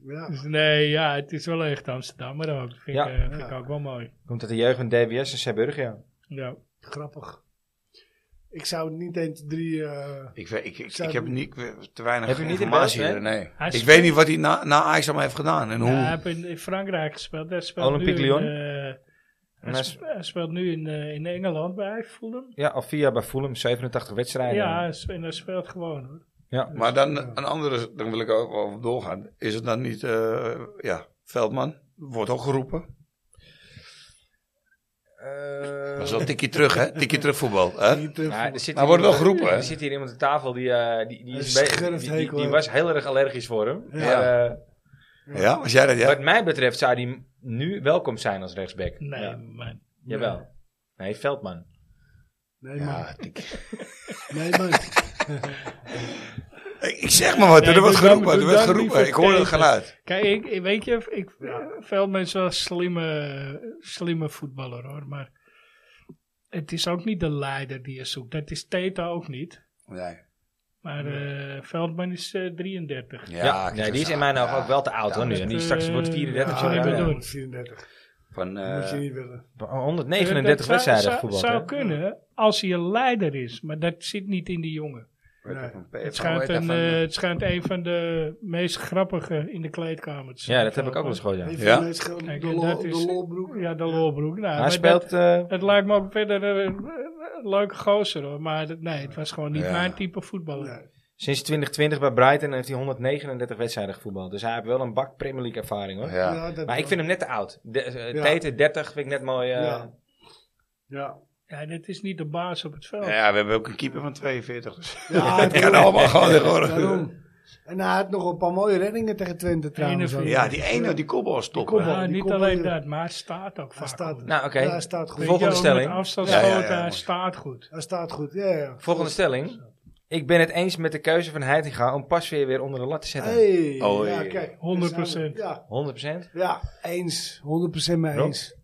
Ja. Dus nee, ja, het is wel echt Amsterdam, maar ook. Vind ik ook wel mooi. Komt uit de jeugd van DWS en Zeeburg, ja. Ja. Grappig. Ik zou niet 1, 2, 3... Ik heb niet, te weinig Heb je niet in informatie. beeld, hè? Nee. Hij Ik speelt- weet niet wat hij na Ajax allemaal heeft gedaan en hoe. Ja, hij heeft in Frankrijk gespeeld. Hij speelt Olympique nu Lyon. Hij speelt nu in Engeland bij Fulham. Ja, al 4 jaar bij Fulham, 87 wedstrijden. Ja, en hij speelt gewoon hoor. Ja. Maar dan een andere, dan wil ik ook over doorgaan. Is het dan niet, Veldman? Wordt ook geroepen. Dat is wel een tikje terug, hè? Tikje terug voetbal. Hè? Ja, er zit Maar hier wordt wel iemand- geroepen, hè? Er zit hier iemand aan tafel die Een is schurfthekel, die hè? was heel erg allergisch voor hem. Ja. Maar, Ja, was jij dat, ja? wat mij betreft zou hij nu welkom zijn als rechtsback. Nee, Ja. man. Jawel. Nee, Veldman. Nee, man. Ja, Nee, man. ik zeg maar wat, Nee, er wordt doe dan- geroepen. Er doe werd dan geroepen. niet Ik hoorde het vergeten. geluid. Kijk, weet je, Veldman is wel een slimme voetballer hoor, maar het is ook niet de leider die je zoekt. Dat is Teta ook niet. Nee. Maar Veldman is 33. Ja, kijk nee, die eens is in aan. mijn ogen Ja. ook wel te oud hoor nu. En die straks wordt 34. zou niet ja, bedoelen. 34. Van, Moet je niet willen. 139 Dat wedstrijden zou gevoetbald. hè? kunnen als hij een leider is, maar dat zit niet in die jongen. Het schijnt een van de meest grappige in de kleedkamer te zijn. Ja, dat heb ik ook wel eens gehoord, ja. Even Ja? mensen Kijk, de en lol- dat de is- lolbroek. Ja, de lolbroek. Nou, Hij maar speelt... het lijkt me ook verder een leuke gozer hoor, maar nee, het was gewoon niet Ja. mijn type voetballer. Nee. Sinds 2020 bij Brighton heeft hij 139 wedstrijden gevoetbald. Dus hij heeft wel een bak Premier League ervaring hoor. Ja. Ja, dat Maar ik wel. vind hem net te oud. Ja. Tete 30 vind ik net mooi. Ja. Ja. Ja, dit is niet de baas op het veld. Ja, we hebben ook een keeper van 42. Dus. Ja, Het kan allemaal gewoon tegenwoordig. daarom. En hij had nog een paar mooie reddingen tegen Twente trouwens. 41. Ja, die ene, die kopbal is top. Die kopbal. hè? Ja, die niet komt alleen wel- dat, maar hij staat ook Hij vaak staat, goed. Nou, oké. ja, hij staat goed. Volgende Weet je, ook stelling. met afstandsschoten, Ja, ja, ja, hij mooi. staat goed. Hij staat goed, ja. Volgende stelling. Ik ben het eens met de keuze van Heitinga om Pasveer weer onder de lat te zetten. Hey, Oh, ja, hey. kijk. 100%. Ja, 100%? ja, eens. 100% mee Rob? eens.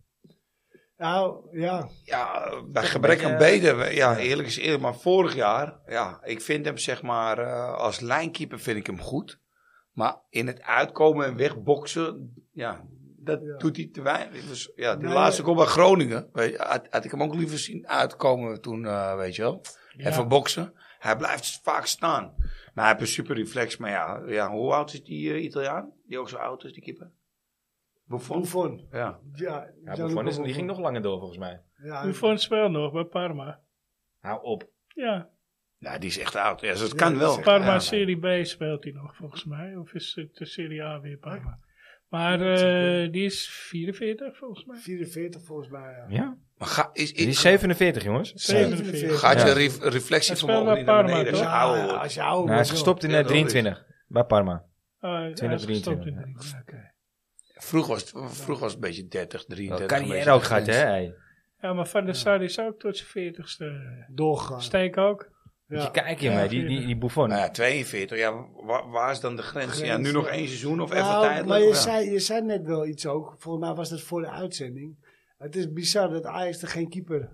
Nou, ja. Ja, bij Toch gebrek een aan beetje, beter. Ja, eerlijk is eerlijk. Maar vorig jaar, ja, ik vind hem zeg maar, als lijnkeeper vind ik hem goed. Maar in het uitkomen en wegboksen, ja, dat Ja. doet hij te weinig. Dus, ja, die Nee. laatste goal bij Groningen, weet je, had ik hem ook liever zien uitkomen toen, weet je wel. Ja. Even boksen. Hij blijft vaak staan. Maar hij heeft een super reflex. Maar ja, hoe oud is die Italiaan? Die ook zo oud is, die keeper? Buffon? Buffon. Ja. Ja, Ja, Buffon die ging nog langer door volgens mij. Ja, Buffon speelt nog bij Parma. Hou op. Ja, Nou, die is echt oud. Ja, dus dat Ja, kan dat wel. is echt- Parma Ja. Serie B speelt hij nog volgens mij. Of is het de Serie A weer Parma? Maar die is 44 volgens mij. 44 volgens mij, ja. Ja? Maar Die is 47 jongens. 47. gaat je Ja. reflectievermogen Hij niet speelt naar bij beneden als je Parma, ouder Ja, wordt? als je ouder Nou, hij is wordt, gestopt in Ja, dat 23 bij Parma. Hij is 2023. gestopt in de- oké. Vroeger was het een beetje 30, 33. een Carrière beetje ook de gehad, hè? grens. Hey. Ja, maar Van der Sar is ook tot zijn 40ste. doorgaan. Steek ook. Moet je Ja. kijken, Ja, jongen. Die Buffon. Nou ja, 42. Ja, waar is dan de grens? Ja, nu nog 1 seizoen of even Nou, tijdelijk? maar Ja. je zei net wel iets ook. Volgens mij was dat voor de uitzending. Het is bizar dat Ajax er geen keeper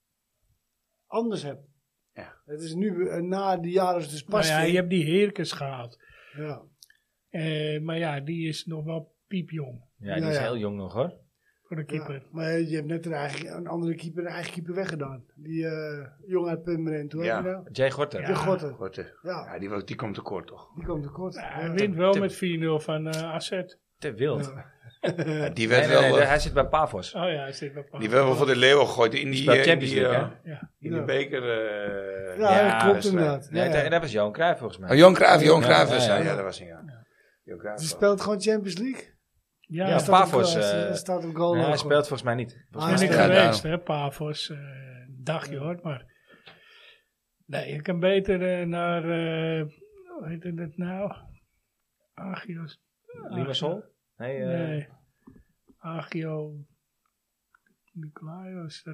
anders hebt. Ja. Het is nu na de jaren dus Maar pas. ja, je hebt die Heerkens gehaald. Ja. Maar ja, die is nog wel piepjong Ja, die Ja, is ja. heel jong nog, hoor. voor de keeper. Ja, maar je hebt net een andere keeper, een eigen keeper weggedaan. Die jongen uit Purmerend, hoe heet Ja. je nou? Jay Gorter. Ja. De Gotten. Goed, Ja, ja, die komt tekort toch? die komt tekort. Ja, hij wint wel met 4-0 van AZ. Te wild. Ja. Ja, die Nee, werd nee, wel, nee, hij zit bij Pavos. Oh ja, hij zit bij die werd wel voor de leeuwen gegooid in die, Speelt in Champions die, League, Ja. in die Ja. beker. Ja, dat klopt wedstrijd. inderdaad. Nee, Ja, ja. dat was Johan Cruijff volgens mij. Oh, Johan Cruijff Ja, was ja, ja, ja. dat was hij, ja. Johan Cruijff Die wel. speelt gewoon Champions League. Ja, Ja, ja, staat op Pavos, goal, hij staat op goal. Nee, hij logo. speelt volgens mij niet. Volgens Ah, mij ben ik Ja, geweest, hè, Pavos. Een dagje hoor, maar... Nee, je kan beter naar... hoe heet het nou? Agios. Limassol? Nee, Nee. Agio... Nicolaos,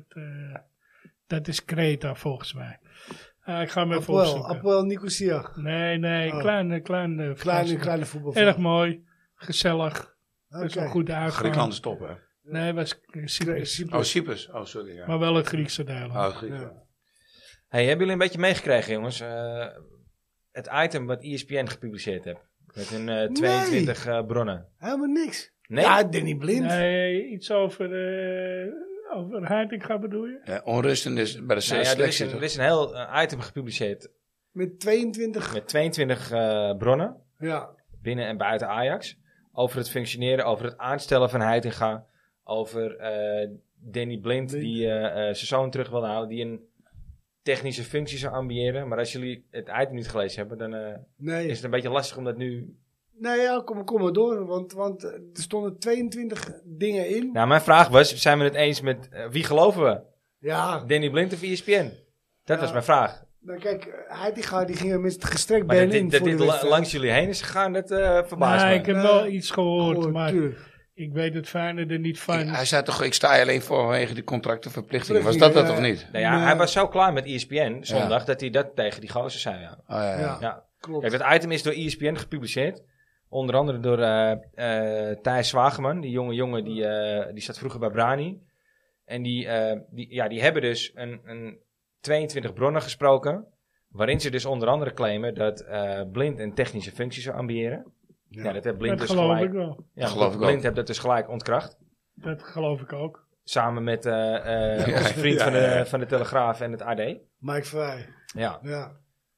dat is Kreta volgens mij. Ik ga hem even Apoel, opzoeken. Apoel Nicosia. Nee, Oh. kleine Kleine voetbal. Erg mooi, gezellig, Oké. best wel goed uitgaan. Griekenland is top, hè? Nee, was Cyprus. Oh, Cyprus. Oh, sorry. Ja. Maar wel het Griekse deel. Oh, Griekenland. Hey, hebben jullie een beetje meegekregen, jongens? Het item wat ESPN gepubliceerd heeft. Met hun 22 bronnen. Helemaal niks. Nee? Ja, Danny Blind. Nee, iets over Heitinga bedoel je? Ja, onrusten is bij de Nou ja, selectie. er is een heel item gepubliceerd Met 22. met 22 bronnen. Ja. Binnen en buiten Ajax. Over het functioneren, over het aanstellen van Heitinga. Over Danny Blind, die zijn zoon terug wilde halen. Die een technische functie zou ambiëren. Maar als jullie het item niet gelezen hebben, dan Nee. is het een beetje lastig om dat nu... Nou ja, kom maar door. Want er stonden 22 dingen in. Nou, mijn vraag was, zijn we het eens met wie geloven we? Ja. Danny Blind of ESPN? Dat Ja. was mijn vraag. Nou kijk, Heitinga die ging er met gestrekt Maar been dat in dit, voor de dit wedstrijd. langs jullie heen is gegaan, dat verbaast Nee, me. ik heb Nee. wel iets gehoord, Goed, maar tuurlijk. ik weet het Feyenoord er niet van. Hij zei toch, ik sta alleen vanwege die contractenverplichtingen. Was Verplichtingen, dat ja. of niet? Nou ja, Nee. hij was zo klaar met ESPN zondag dat hij dat tegen die gozer zei. Ja. Oh, ja. Ja. Ja. Klopt. Kijk, dat item is door ESPN gepubliceerd. Onder andere door Thijs Zwageman. Die jonge jongen die zat vroeger bij Brani. En die hebben dus een 22 bronnen gesproken. Waarin ze dus onder andere claimen dat Blind een technische functie zou ambiëren. Ja, dat heeft Blind Dat dus geloof gelijk. ik wel. Ja, geloof ik Blind ook. heeft dat dus gelijk ontkracht. Dat geloof ik ook. Samen met onze vriend van de Telegraaf en het AD. Mike Vrij. Ja. Ja.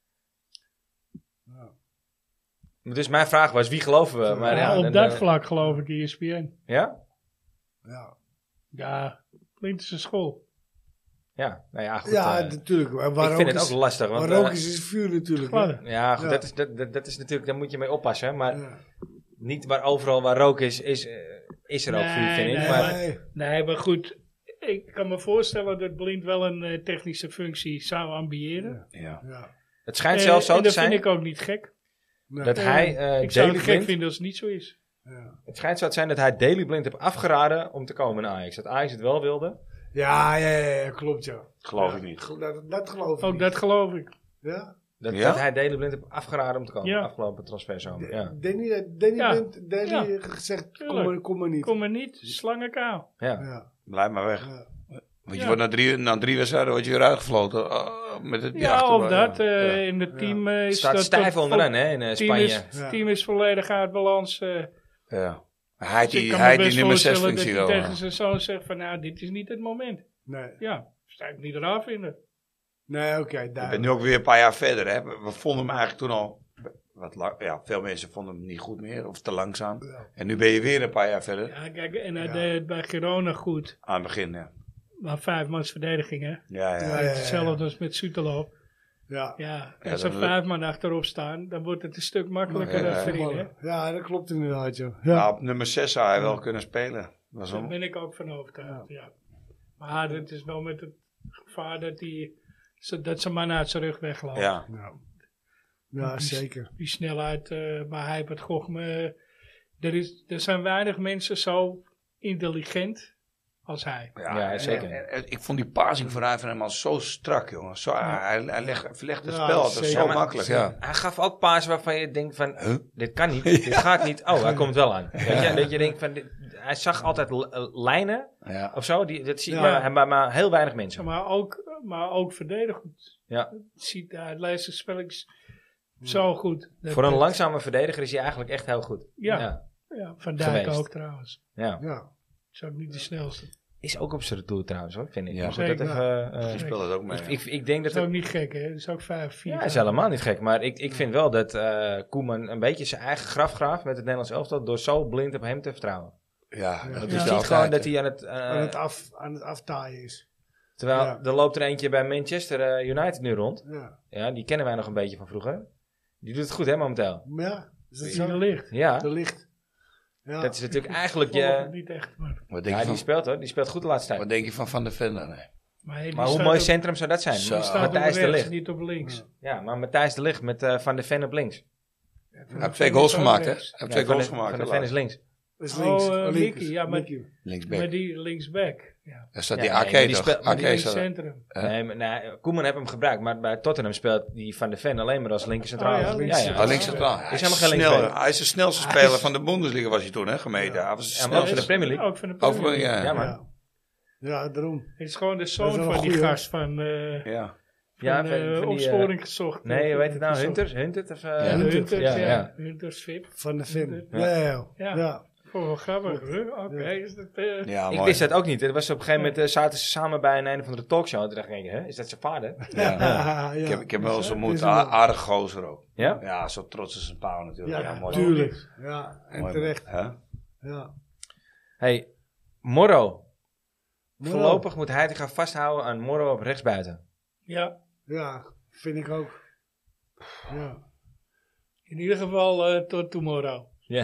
Dus mijn vraag was, wie geloven we? Maar, ja, op dan, dat vlak geloof ik ESPN. Ja? Ja. Ja, Blind is een school. Ja, nou ja, goed. Ja, natuurlijk. ik vind het ook lastig. Want, Waar rook is vuur natuurlijk. hè? Gladde. ja, goed, Ja. Dat is natuurlijk, daar moet je mee oppassen. Maar Ja. niet overal waar rook is er ook vuur, vind ik. Nee, Maar, Nee. Nee, maar goed. Ik kan me voorstellen dat Blind wel een technische functie zou ambiëren. Ja. Ja. het schijnt zelfs zo en te dat zijn vind ik ook niet gek. Nee. dat hij Ik zou Daley het gek Blind... vinden als het niet zo is. Ja. Het schijnt zo te zijn dat hij Daley Blind heeft afgeraden om te komen in Ajax. Dat Ajax het wel wilde. Ja, klopt ja. Geloof Ja, ik niet. Dat geloof ik Ook niet. dat geloof ik. Ja? Dat Ja? hij Daley Blind heeft afgeraden om te komen. Ja. Afgelopen transferzomer. Ja. Danny Ja. Danny gezegd, Tuurlijk. kom maar niet. Kom maar niet, slangenkaal. Ja. Ja. Blijf maar weg. Ja. Want je Ja. wordt na drie wedstrijden word je weer uitgefloten. Met het, die Ja, achterban, of dat. ja. In het team Het is staat dat stijf tot- onderaan hè, in team Spanje. is, Ja. team is volledig uit balans. Ja. Hij Dus ik die kan me best nummer 6 voorstellen dat functie hij wel. tegen zijn zoon zegt van nou, dit is niet het moment. Nee, Ja, zou ik niet raar vinden. nee oké, Ik ben duidelijk. nu ook weer een paar jaar verder. Hè. We vonden hem eigenlijk toen al veel mensen vonden hem niet goed meer of te langzaam. Ja. En nu ben je weer een paar jaar verder. Ja, kijk, en hij Ja. deed het bij Girona goed. Aan het begin, ja. Maar 5 mans verdediging, hè. Ja. Ja, ja. Hetzelfde als met Soetelo. Ja. Ja, Ja, als er dat- 5 man achterop staan, dan wordt het een stuk makkelijker Ja, voorin, hè. Ja, dat klopt inderdaad, joh. Ja, Ja. op nummer 6 zou hij wel kunnen spelen. Was Daar hem. ben ik ook van overtuigd, ja. Maar het is wel met het gevaar dat zijn man uit zijn rug wegloopt. Ja. Ja. Ja, zeker. Die snelheid, maar hij heeft het gochme. Er zijn weinig mensen zo intelligent als hij. Ja, zeker. Ik vond die passing van hem al zo strak, jongen. Zo, hij verlegt het Ja, spel altijd zeker. zo maar- makkelijk. Ja. Hij gaf ook paas waarvan je denkt van, dit kan niet, dit gaat niet. Oh, hij komt wel aan. Weet je, dat je denkt van, hij zag altijd lijnen Ja. of zo. Dat zie je Ja. maar heel weinig mensen. Maar ook verdedigend. Ja. Hij leest de spelletjes zo goed. Voor een langzame verdediger is hij eigenlijk echt heel goed. Ja. Ja, Van Dijk geweest. ook trouwens. Ja. Ja. Is ook niet de snelste. Is ook op zijn retour trouwens hoor, vind ik. Ja. Maar goed, dat Zeker. even, Die speelt het ook mee. ik denk Dat dat is ook niet gek, hè? Dat is ook 5-4. ja, is helemaal niet gek. Maar ik vind wel dat Koeman een beetje zijn eigen graf graaft met het Nederlands elftal door zo blind op hem te vertrouwen. Ja, dat Het is is ja. niet gewoon dat hij Aan het aftaaien is. terwijl Ja. er loopt er eentje bij Manchester United nu rond. Ja. Ja, die kennen wij nog een beetje van vroeger. Die doet het goed hè, momenteel. Maar ja, is dat In zo? de licht. Ja, Er ligt. Ja. dat is natuurlijk eigenlijk Volg je... het niet echt, maar... Wat denk, Ja, je die van, speelt hoor, die speelt goed de laatste tijd. wat denk je van der Ven dan? Nee. Maar Maar hoe mooi centrum zou dat zijn? Zo. Die staat op Matthijs de rechts, Ligt. niet op links. Ja, maar Matthijs de Ligt met Van der Ven op links. Hij heeft 2 goals gemaakt, hè? Hij heeft Ja, 2 Van goals de- gemaakt. Van der hè, Ven is laatst. links. Dat is links. Oh, links. Mickey, ja, maar- Mickey. Linksback. Maar die linksback. Ja. Daar staat Ja, die nee, Ake maar die toch? speelt- maar Die Ake staat er. linkscentrum. Nee, maar, nee, Koeman heeft hem gebruikt, maar bij Tottenham speelt die Van der Ven alleen maar als linker centraal. Oh ja, links- Oh, links centraal. Is Hij is, helemaal geen snel, linksback. hij is de snelste speler van de Bundesliga was hij toen, hè, gemeten. Hij was de Ja, maar ook snelste. van de Premier League. Ook van de Premier Over, League. ja. Ja, man. Ja. Ja, daarom. Het is gewoon de Dat is zoon wel van een die goeie, gast van Ja, van, van die, opsporing gezocht. Nee, weet het nou? Gezocht. Hunters? Of, Ja, Hunters, ja. ja. Hunters VIP. Van de film. Ja. Ja. Oh, wel grappig. Oké, is dat... Ja, Ik mooi. wist dat ook niet. Er was op een gegeven moment zaten ze samen bij een of andere talkshow. Toen dacht ik, hè, is dat zijn vader? Ja. Ja. Ik heb wel eens Het ontmoet. is een- Aardig gozer ook. Ja? Ja, zo trots als een pauw natuurlijk. Ja, mooi. tuurlijk. Ja, en Mooi, terecht. hè? Ja. Hey, Morro. Morro. Voorlopig moet hij gaan vasthouden aan Morro op rechtsbuiten. Ja, Ja, vind ik ook. Ja. in ieder geval tot tomorrow. Ja.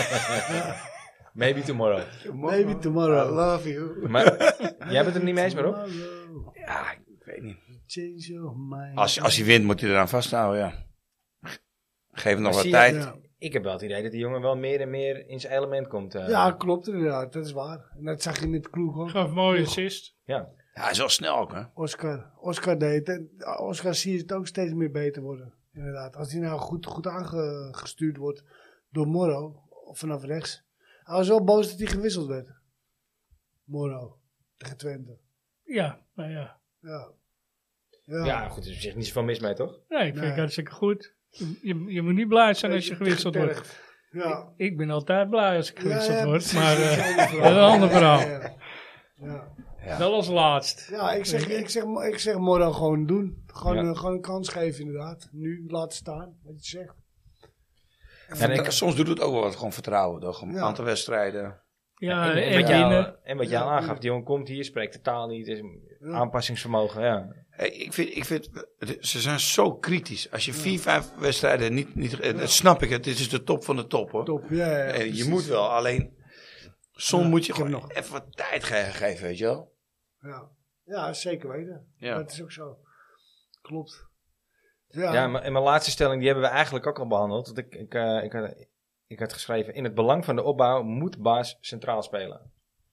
Maybe tomorrow. Maybe tomorrow. I love you. Maar jij bent het er niet mee eens, maar op? Tomorrow. Ja, ik weet niet. Change your mind. Als hij wint, moet hij eraan vasthouden, ja. Geef hem nog Maar wat zie je- tijd. Ja. Ik heb wel het idee dat die jongen wel meer en meer in zijn element komt. Ja, klopt inderdaad. Dat is waar. En dat zag je in het kroeg ook. Gaf mooi assist. Ja. Ja, hij is wel snel ook, hè. Oscar deed het. En Oscar zie je het ook steeds meer beter worden. Inderdaad. Als hij nou goed aangestuurd wordt door Morro, of vanaf rechts. Hij was wel boos dat hij gewisseld werd. Morro. Tegen Twente. Ja, nou ja. Ja. Ja, goed, er is op zich niet zoveel mis mee, toch? Nee, ik vind Nee. het hartstikke goed. Je moet niet blij zijn als je gewisseld wordt. Getergd. Ja. Ik ben altijd blij als ik gewisseld Ja, word, precies. maar Dat is een ander dat is een ander verhaal. Ja. Ja. Wel als laatst. Ja, ik zeg Morro gewoon doen. Gewoon, Ja. gewoon een kans geven inderdaad. Nu laten staan, wat je zegt. En Soms doet het ook wel wat, gewoon vertrouwen. Toch? Een Ja. aantal wedstrijden. Ja, en, en wat jou, winnen. en wat jij al Ja, aangaf, die jongen komt hier, spreekt de taal niet, is aanpassingsvermogen, ja. Hey, ik vind, ze zijn zo kritisch. Als je 4-5 wedstrijden niet dat snap ik het. Dit is de top van de top, hoor. Top, ja. En je precies. moet wel, alleen soms moet je ik heb gewoon nog. even wat tijd geven, weet je wel. Ja, zeker weten. Ja. Dat is ook zo. Klopt. Ja, maar in mijn laatste stelling, die hebben we eigenlijk ook al behandeld. Want ik had geschreven, in het belang van de opbouw moet Baas centraal spelen.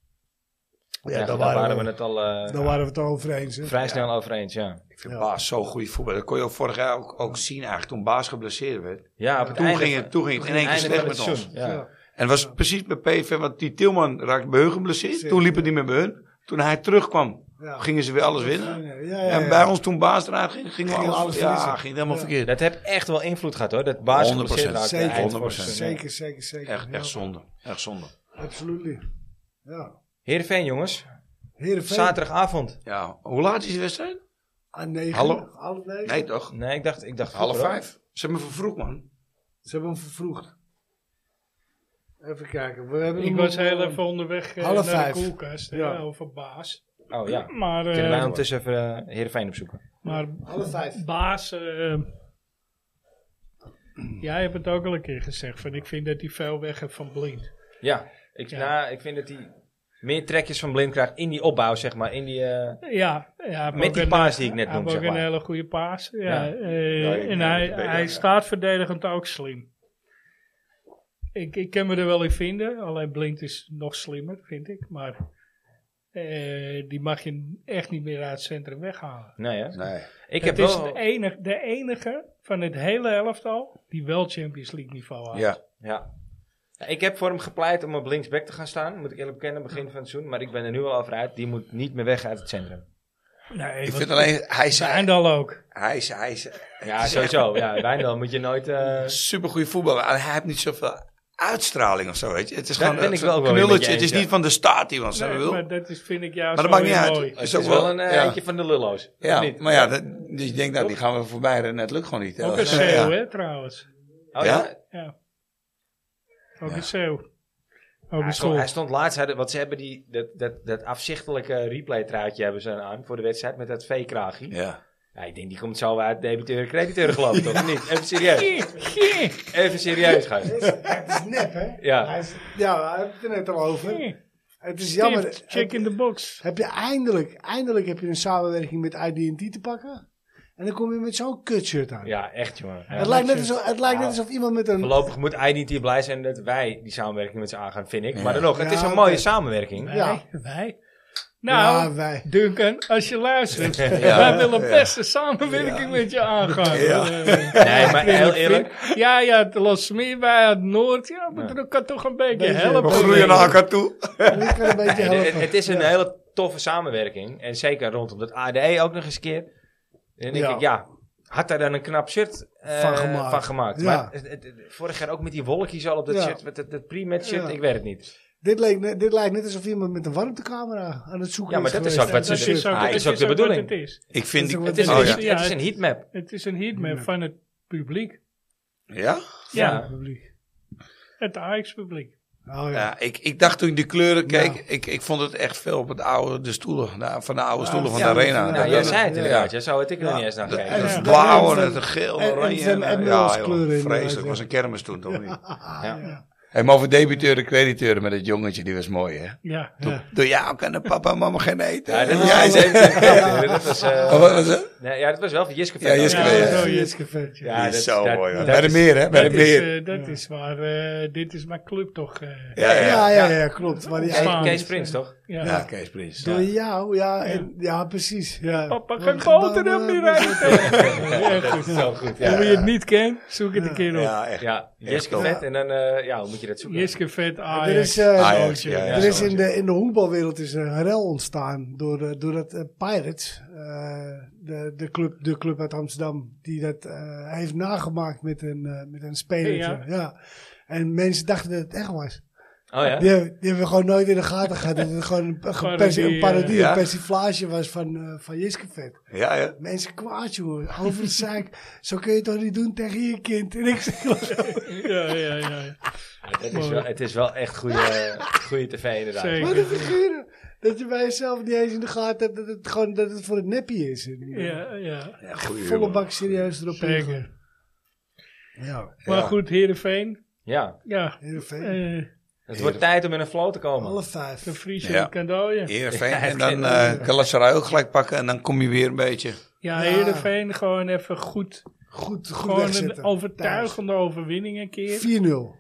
Ja, daar waren we het al Daar waren we het al over eens. Hè? vrij snel over eens, ja. Ik vind Ja. Baas zo goed voetbal. Dat kon je ook vorig jaar ook zien eigenlijk, toen Baas geblesseerd werd. Ja, op het Toen einde ging het in één keer einde slecht van met het ons. seizoen, Ja. En het was precies bij PSV, want die Tilman raakte bij hun geblesseerd. Toen liep het niet meer bij hun. Toen hij terugkwam, Ja. gingen ze weer alles winnen. Ja. En bij ons toen Baas eruit ging, gingen we Gingen we alles alles, verliezen. ging het helemaal Ja. verkeerd. Dat heeft echt wel invloed gehad hoor, dat Baas 100%. geblesseerd raakte Zeker, eind van het 100%. seizoen, ja. Zeker. Echt Ja. zonde. Echt zonde. Absoluut. Ja. Heerenveen jongens, Heerenveen. zaterdagavond. Ja, hoe laat is die wedstrijd? Aan 9. Half- 9. Nee toch? Nee, ik dacht 4:30. Ze hebben me vervroegd, man. Ze hebben hem vervroegd. Even kijken. We hebben Ik hem was nog, heel even onderweg naar 4:30. de koelkast. Ja. Ja. Over Baas. Oh ja, Maar, kunnen wij ondertussen even Heerenveen opzoeken. maar 4:30. Baas... jij hebt het ook al een keer gezegd. Van, ik vind dat hij veel weg heeft van Blind. Ja, ik vind dat hij meer trekjes van Blind krijgt in die opbouw, zeg maar. In die, Ja, met die paas die ik net hij noemde, heeft zeg ook een maar. hele goede paas. Ja, Ja. en hij staat verdedigend ook slim. Ik kan me er wel in vinden. Alleen Blind is nog slimmer, vind ik. Maar die mag je echt niet meer uit het centrum weghalen. Nee, hè? Nee. Ik heb Het is wel... de enige van het hele elftal die wel Champions League niveau haalt. Ja. Ja. Ja, ik heb voor hem gepleit om op linksback te gaan staan, moet ik eerlijk bekennen, begin van het seizoen. Maar ik ben er nu al over uit, die moet niet meer weg uit het centrum. Nee, Ik vind alleen, hij is Wijndal ook. Ja, sowieso. Ja, Wijndal moet je nooit... supergoeie voetballer. Hij heeft niet zoveel uitstraling of zo, weet je. Het is Daar gewoon ben ik zo'n wel weer met je knulletje. Het eens, is niet van de staat die wat ze Nee, wil. maar dat is, vind ik juist Maar dat maakt niet wel uit. mooi. Het Is is ook wel wel- een ja. eentje van de lullo's. Of Ja, niet? maar ja, dus je denkt, nou, die gaan we voorbij rennen. Het lukt gewoon niet. Ook een Ja. zeeuw, hè, trouwens. Oh, Ja? Ja. Ook Ja. een zeeuw. Ook Hij een stond, school. hij stond laatst, want ze hebben dat afzichtelijke replay-truitje hebben ze aan voor de wedstrijd met dat V-kraagje. Ja. Ja, ik denk die komt zo uit debiteuren-crediteuren geloof ik, toch? Of niet? Even serieus. Even serieus, gast. Het is nep, hè? Ja. Hij heeft het er net al over. Het is jammer. Check in the box. Heb je eindelijk heb je een samenwerking met IDT te pakken. En dan kom je met zo'n kutshirt aan. Ja, echt jongen. Ja. Het lijkt net alsof iemand met een... Voorlopig moet IDT blij zijn dat wij die samenwerking met ze aangaan, vind ik. Ja. Maar dan nog, het is Ja, een mooie oké. samenwerking. Ja. Wij. Nou, Ja, wij. Duncan, als je luistert. Ja. Wij willen best een samenwerking met je aangaan. Ja. Nee, maar heel eerlijk. Ja, ja, het Losmeer, wij uit Noord. Ja, maar dat kan toch een beetje Beetje. helpen. We groeien naar elkaar toe. Die kan een beetje Nee, helpen. het is een hele toffe samenwerking. En zeker rondom dat ADE ook nog eens een keer. En dan denk ik, had hij dan een knap shirt van gemaakt. Ja. Maar vorig jaar ook met die wolkjes al op dat shirt, met het pre-match shirt, ik weet het niet. Dit lijkt net alsof iemand met een warmtecamera aan het zoeken Ja, maar is dat is geweest. ook wat ze Dat is ook de bedoeling. wat het is. Ik vind... Dat is ook Het is, wat het is een heatmap. Het is een heatmap van het publiek. Ja? Ja, Publiek. het Ajax-publiek. Oh ja. Ja, ik dacht toen ik die kleuren keek, ik vond het echt veel op de stoelen, van de oude stoelen van de arena. Ja, Dat- jij dat- zei het inderdaad. Zo had ik er nog niet eens naar gekeken. en- Het blauw en het geel en en oranje. Van en- Emeralds joh, kleuren inderdaad, vreselijk. ja. Het was een kermis toen, toch niet? Ja. Hey, maar over debiteuren, crediteuren met het jongetje, die was mooi, hè? Ja. Door jou kan de papa en mama geen eten. Ja, dat is Jij zei- dat was, Oh, wat was het? nee, ja, dat was wel van Jiske Ja, Jiske Vet. Vet. zo Ja, is- Vetje. Ja, Die is zo mooi, hoor. dat Bij de is- meer, hè? Bij de Dat is, meer. dat is waar, dit is mijn club toch. Ja, klopt. Maar die, Spaans. Kees Prins, toch? Ja. Kees Prins. door jou, ja, precies. Ja. Papa, ga boterham niet rijden. Ja, dat is zo goed. En wie het niet kent, zoek het een keer op. Ja, echt. Ja, Jiske top. Vet en dan, hoe moet je dat zoeken? Jiske Vet, Er Ajax. is, Ajax, ja, er is in de honkbalwereld is een rel ontstaan doordat Pirates, de club uit Amsterdam, die dat heeft nagemaakt met een spelertje. Ja. En mensen dachten dat het echt was. Oh ja? Die hebben gewoon nooit in de gaten gehad dat het gewoon een parodie, ja. een persiflage was van Jiske Vet. Ja. Mensen kwaad, jongen. Over de zaak. Zo kun je het toch niet doen tegen je kind? En ik zeg, Ja. Het is wel echt goede tv inderdaad. Zeker. wat een figuren. Dat je bij jezelf niet eens in de gaten hebt dat het voor het neppie is. Ja. Goeie Volle jongen. bak serieus erop Zeker. ingaan. Ja, Maar goed, Heerenveen. Ja, Ja. Heerenveen. het wordt tijd om in een flow te komen. Alle 5. De Friese Ja. cadeautje. Heerenveen. En dan Galatasaray ook gelijk pakken en dan kom je weer een beetje. Ja, Heerenveen gewoon even goed. Goed Gewoon wegzetten. een overtuigende overwinning een keer. 4-0.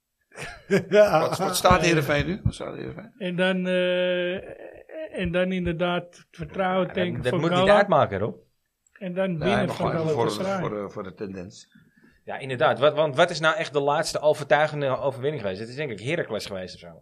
Ja. Wat staat Heerenveen nu? Wat staat Heerenveen? En dan inderdaad het vertrouwen tanken dat voor moet niet Gala. uitmaken, Rob. En dan Nee, winnen maar van gewoon Galatasaray. voor de tendens. Ja, inderdaad. Want wat is nou echt de laatste overtuigende overwinning geweest? Het is denk ik Heracles geweest of zo.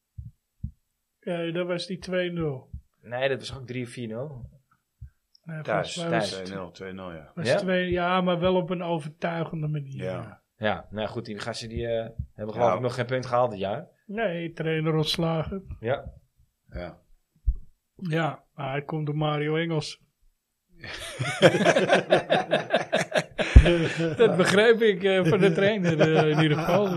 Dat was die 2-0. Nee, dat was ook 3 of 4-0. Nee, Thuis. volgens mij was het- 2-0, ja. was Ja? 2, ja, maar wel op een overtuigende manier. Ja. Ja, nou goed, die gasten die hebben geloof ik nog geen punt gehaald dit jaar. Nee, trainer ontslagen. Ja. Ja. Ja, maar hij komt door Mario Engels. Dat begrijp ik van de trainer in ieder geval.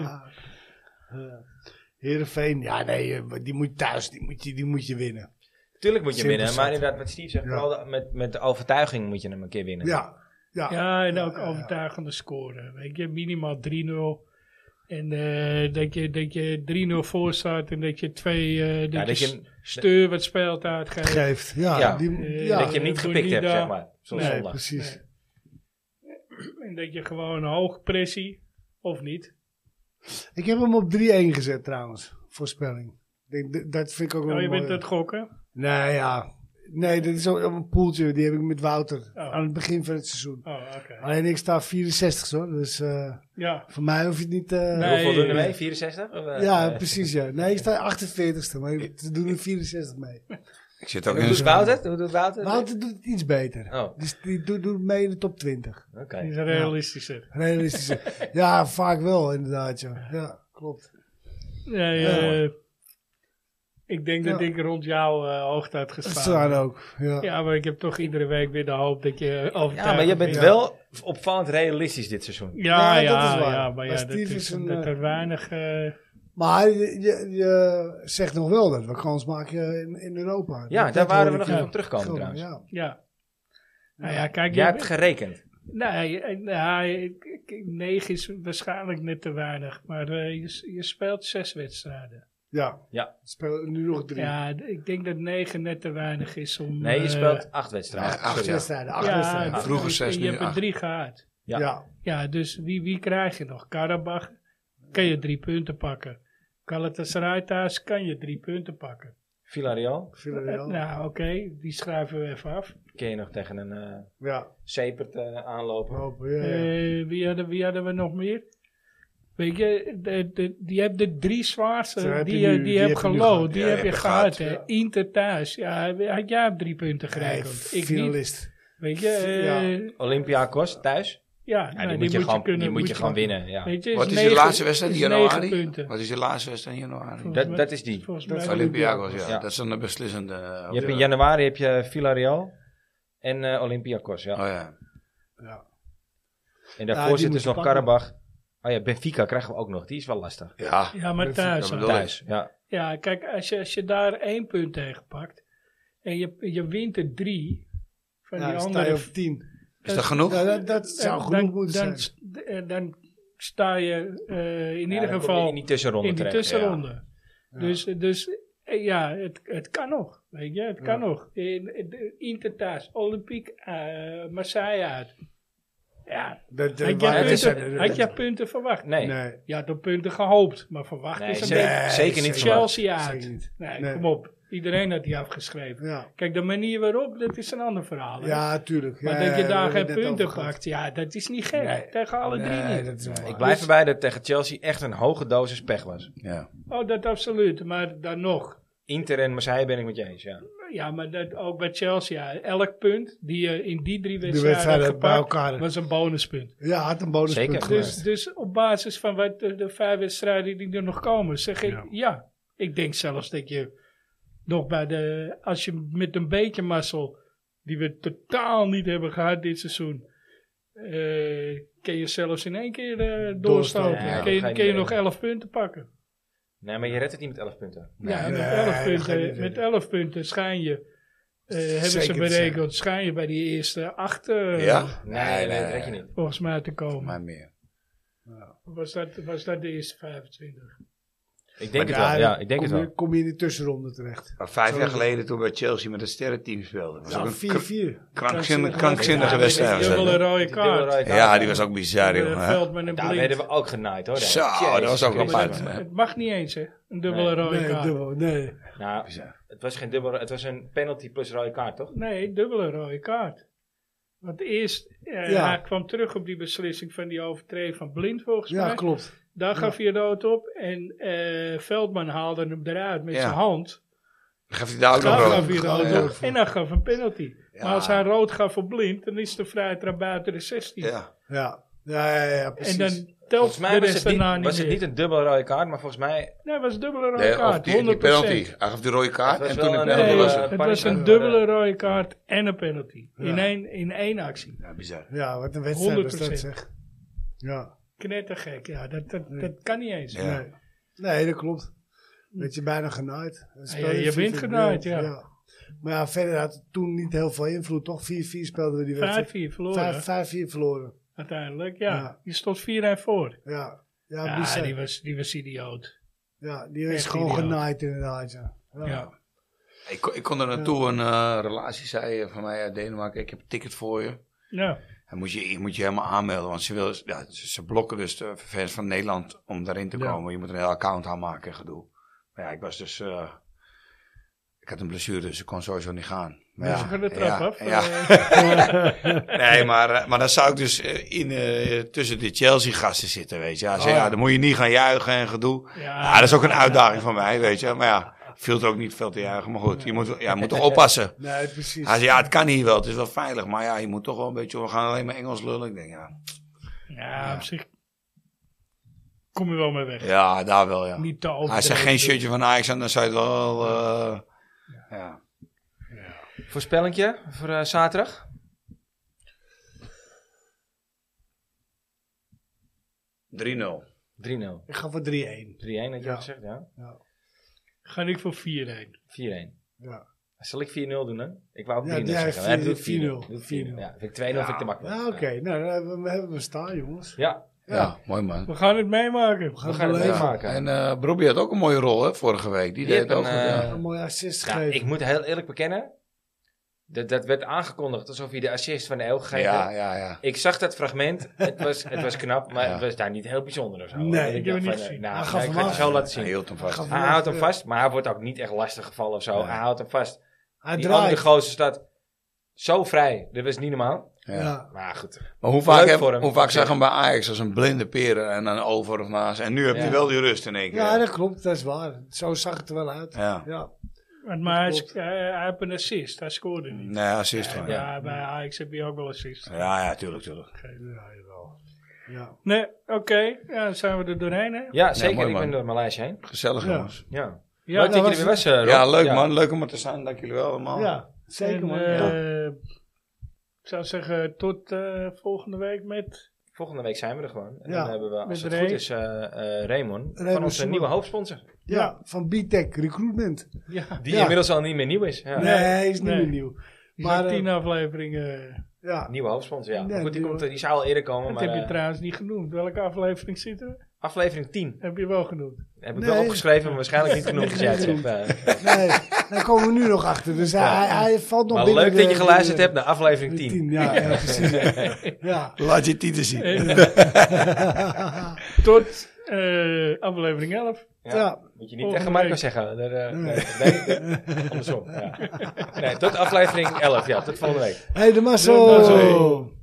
Heerenveen, ja nee, die moet je thuis, die moet je winnen. Tuurlijk moet je Simpel winnen, maar zat. inderdaad wat Steve zegt, Ja. vooral met de overtuiging moet je hem een keer winnen. Ja. Ja, en ook overtuigende scoren. Weet je, minimaal 3-0. En dat je 3-0 voor staat en dat je dat je Steur wat speelt uitgeeft. Geeft, ja. Ja. Die, ja. dat je hem niet gepikt hebt, zeg maar. Zoals Nee, zondag. Precies. En dat je gewoon hoog pressie, of niet. Ik heb hem op 3-1 gezet trouwens, voorspelling. Ik denk, dat vind ik ook wel Oh, je mooi. bent het gokken? Nee, ja. Nee, dit is ook een poeltje. Die heb ik met Wouter Oh. aan het begin van het seizoen. Oh, oké. Alleen ik sta 64 hoor. Dus Ja, voor mij hoef je het niet... Nee. Hoeveel doen er mee? 64? Of, ja, precies ja. Nee, ik sta 48ste, maar ze doen er 64 mee. Ik zit ook Hoe in doet een... Wouter? Hoe doet Wouter? Wouter doet het iets beter. Oh, Dus die doet mee in de top 20. oké. die is realistischer. Realistisch. Ja, vaak wel inderdaad. Ja, klopt. Nee, ik denk dat ik rond jouw hoogte had Dat staan gestaan. ook. Ja. Ja, maar ik heb toch iedere week weer de hoop dat je overtuigend Ja, maar je bent bent. wel opvallend realistisch dit seizoen. Ja, Ja, dat is waar. maar Maar ja, dat Steve is is een, dat er weinig... Maar je zegt nog wel dat we kans maken in Europa. Ja, Dat daar waren we hoor nog ik, even op terugkomen Gewoon, trouwens. Ja. ja. Nou ja, kijk, Jij hebt gerekend. nee, 9 is waarschijnlijk net te weinig. Maar je speelt 6 wedstrijden. Ja. Ja. Speel nu nog 3. Ja, ik denk dat 9 net te weinig is om... Nee, je speelt 8 wedstrijden. Ja, 8 Sorry. wedstrijden. 8 ja, wedstrijden. Vroeger 6, je nu hebt er 8. 3 gehad. Ja. Ja. Ja, dus wie krijg je nog? Karabach kan je 3 punten pakken. Galatasaray thuis kan je 3 punten pakken. Villarreal Villarreal. Nou, oké, die schrijven we even af. kun je nog tegen een Ja. Sepert aanlopen. Hopen, ja. Wie hadden we nog meer? Weet je, die hebben de 3 zwaarste, Zo heb die je nu- heb die heb je geloofd, nu gehad. die Ja, heb die je heb je gehad. gehad, Hè. Inter thuis, ja, had jij op 3 punten gerekend? Ik niet. Finalist. Weet je? Olympiakos thuis. Ja, Ja, die moet je gewoon winnen. Ja. Weet je, Wat is 9 je laatste wedstrijd in 9 januari? punten. Wat is je laatste wedstrijd in januari? Volgens mij- Dat is die. Volgens Dat mij is Olympiakos, ja. Ja. Dat is een beslissende... Je hebt in januari heb je Villarreal en Olympiakos. Ja. Oh ja. Ja. En Ja, daarvoor die zit moet dus je nog pakken. Karabach. Oh ja, Benfica krijgen we ook nog. Die is wel lastig. Ja. Ja, maar thuis. Dat ook. bedoel ik. Thuis, ja. Ja, kijk, als je daar 1 punt tegen pakt en je wint er 3 van Ja, die sta andere... je op 10. Is dat genoeg? Ja, dat zou genoeg moeten zijn. Dan sta je in ieder dan kom je geval in die tussenronde in die terecht. tussenronde. Ja. Dus ja, het kan nog. Weet je, het kan nog. Inter thuis, Olympique, Marseille uit. Ja, had je punten verwacht? Nee. Nee. Je had op punten gehoopt, maar verwacht Nee, is een zeker- beetje zeker niet verwacht. Chelsea Zeker uit. niet. Nee, Nee. kom op. Iedereen had die afgeschreven. Ja, Kijk, de manier waarop, dat is een ander verhaal. hè. ja tuurlijk. Maar Ja, dat je ja, daar we geen hebben het net punten over gehad. pakt, ja, dat is niet gek. Nee. Tegen alle drie Nee, niet. dat is wel waar. Ik blijf erbij dat tegen Chelsea echt een hoge dosis pech was. Ja. Oh, dat absoluut. Maar dan nog. Inter en Marseille ben ik met je eens, ja. Ja, maar dat ook bij Chelsea. Ja, elk punt die je in die 3 Die wedstrijden had wedstrijden bij gepakt, elkaar. was een bonuspunt. Ja, had een bonuspunt Zeker. geweest. Dus op basis van wat de 5 wedstrijden die er nog komen, zeg ik ja. Ik denk zelfs dat je nog bij als je met een beetje mazzel, die we totaal niet hebben gehad dit seizoen, kun je zelfs in 1 keer doorstoten. Ja, dat kun ga je je niet nog redden. 11 punten pakken. Nee, maar je redt het niet met 11 punten. Ja, Nee, met, nee, 11 dat ga je punten, niet met redden. 11 punten schijn je, hebben ze Zeker te berekend, schijn je bij die eerste 8 Ja? Nee, dat red je niet. volgens mij te komen. Maar meer. Was dat de eerste 25? Ik denk Maar het wel, ja, ja. Ik denk het wel. Kom je in de tussenronde terecht. Maar 5 jaar geleden toen bij Chelsea met een sterrenteam speelde. Was Ja, ook een 4-4. krankzinnige Ja, wedstrijd. die was dubbele dat. rode Die dubbele kaart. rode kaart, Ja, die was ook bizar, joh. hè. Veldman en Daar Blind. werden we ook genaaid, hoor. Zo, Jezus dat was ook Christus. apart. Maar het mag niet eens, hè? Een dubbele rode Nee, kaart. dubbel. Nee. Nou, het was geen dubbele, het was een penalty plus rode kaart, toch? Nee, dubbele rode kaart. Want eerst, Ja. hij kwam terug op die beslissing van die overtreding van Blind, volgens Ja, mij. klopt. Daar gaf hij rood op. En Veldman haalde hem eruit met Ja. zijn hand. Dan gaf hij daar ook nog Daar rood. gaf hij rood Ja. op. En dan gaf een penalty. Ja. Maar als hij rood gaf op Blind, dan is de vrije trap buiten de 16. Ja. Ja, precies. En dan Volgens telt mij de was rest het, daarna niet, was het meer. niet een dubbele rode kaart, maar volgens mij... Nee, het was een dubbele rode Nee, of kaart, die 100%. penalty. Hij gaf die rode kaart Het was en toen wel de een- penalty Nee, was het er. was een dubbele rode kaart en een penalty. Ja. In één actie. Ja, bizar. Ja, wat een wedstrijd was dat 100%. zeg. Ja. Knettergek, ja. Dat kan niet eens. Ja. Nee. Nee, dat klopt. Werd je bijna genaaid. Ja, je bent genaaid, ja. Maar ja, verder had het toen niet heel veel invloed, toch? 4-4 speelden we die wedstrijd. 5-4 verloren. 5-4 verloren. Uiteindelijk, ja. Ja. Je stond 4-1 voor. Ja, ja, Ja, bizar. die was idioot. Ja, die is Echt gewoon idioot. genaaid inderdaad, ja. Ja. Ik kon er naartoe een relatie, zei van mij uit Denemarken. Ik heb een ticket voor je. Ja. Dan moet je helemaal aanmelden, want ze blokken dus de fans van Nederland om daarin te Ja. komen. Je moet een heel account aanmaken en gedoe. Maar ja, ik was dus... ik had een blessure, dus ik kon sowieso niet gaan. Maar Ja, ze gaan de trap af. Nee, maar dan zou ik dus tussen de Chelsea-gasten zitten, weet je. Ja, ja, dan moet je niet gaan juichen en gedoe. Ja, dat is ook een uitdaging van mij, weet je. Maar ja, viel er ook niet veel te juichen. Maar goed, je moet toch oppassen. Nee, precies. Hij zei, ja, het kan hier wel, het is wel veilig. Maar ja, je moet toch wel een beetje, we gaan alleen maar Engels lullen. Ik denk, Ja, op zich kom je wel mee weg. ja, daar wel, ja. Niet te Hij overdreven. zegt geen shirtje van Ajax aan, dan zou je het wel... ja. Voorspellingje voor zaterdag? 3-0. 3-0. 3-1 Ik ga voor 3-1. had je Ja. al gezegd, ja. Ga ik voor 4-1. 4-1. Ja. Zal ik 4-0 doen dan? Ik wou ook 3-0 Ja, zeggen. ja, Maar doe 4-0. 4-0. 4-0. Ja, vind ik 2-0 vind ik te makkelijk. Ja, oké. Nou, dan hebben we staan, jongens. Ja, Ja, mooi man. We gaan het meemaken. we gaan het meemaken. En Brobbey had ook een mooie rol, hè, vorige week. Die deed het ook goed, ja. Een mooie assist Ja, gegeven. ik moet heel eerlijk bekennen. Dat werd aangekondigd alsof hij de assist van de eeuw gegeven Ja, had. ja. Ik zag dat fragment. Het was knap, maar Ja. het was daar niet heel bijzonder of zo. Nee, Ik ik heb dacht het niet van, gezien. nou, Hij ik gaf ga hem het af. zo laten zien. Hij hield hem vast. Gaf Hij houdt hem vast, maar hij wordt ook niet echt lastig gevallen of zo. Nee. Hij houdt hem vast. Hij Die andere draait. gozer staat zo vrij. Dat was niet normaal. Ja. Ja. Maar goed. Maar hoe Leuk voor hem. vaak zag je hem bij Ajax als een blinde peren en dan over of naast. En nu heb je Ja. wel die rust in één keer. Ja, dat klopt. Dat is waar. Zo zag het er wel uit. Ja. Ja. Maar hij heeft een assist. Hij scoorde niet. Nee, assist gewoon. Ja, bij Ajax heb je ook wel assist. Ja, tuurlijk. Ja, jawel. Ja. Nee, oké. Ja, dan zijn we er doorheen, hè? Ja, zeker. mooi, ik ben man. door mijn lijstje heen. Gezellig, Ja. jongens. Ja. Ja, Leuk dat jullie weer was, Rob. Ja, leuk man. Leuk om er te zijn. Dank jullie wel allemaal. Ja, zeker En, man. ik zou zeggen, tot volgende week met... Volgende week zijn we er gewoon. En Ja. dan hebben we, als Met het Ray. goed is, Raymond. Van Raymond onze Simon. nieuwe hoofdsponsor. Ja, van B-Tech Recruitment. Ja, Die Ja. inmiddels al niet meer nieuw is. Ja. Nee, hij is niet Nee. meer nieuw. maar Maar 10 afleveringen. ja, Nieuwe hoofdsponsor, ja. Nee, Maar goed, nieuwe- die zou al eerder komen. Dat Maar, heb je trouwens niet genoemd. Welke aflevering zitten we? aflevering 10 Heb je wel genoemd. heb ik Nee. wel opgeschreven, maar waarschijnlijk niet genoemd als jij het zegt. nee, daar komen we nu nog achter. Dus hij valt nog Maar binnen leuk de- dat je geluisterd de- hebt naar aflevering de 10. Ja, ja, precies. Ja. Laat je titel zien. Tot aflevering 11. Ja. Moet je niet Volgende tegen Marco week. zeggen. Andersom. Ja. Nee, tot aflevering 11. Ja, tot volgende week. Hey, de Marcel. Marcel.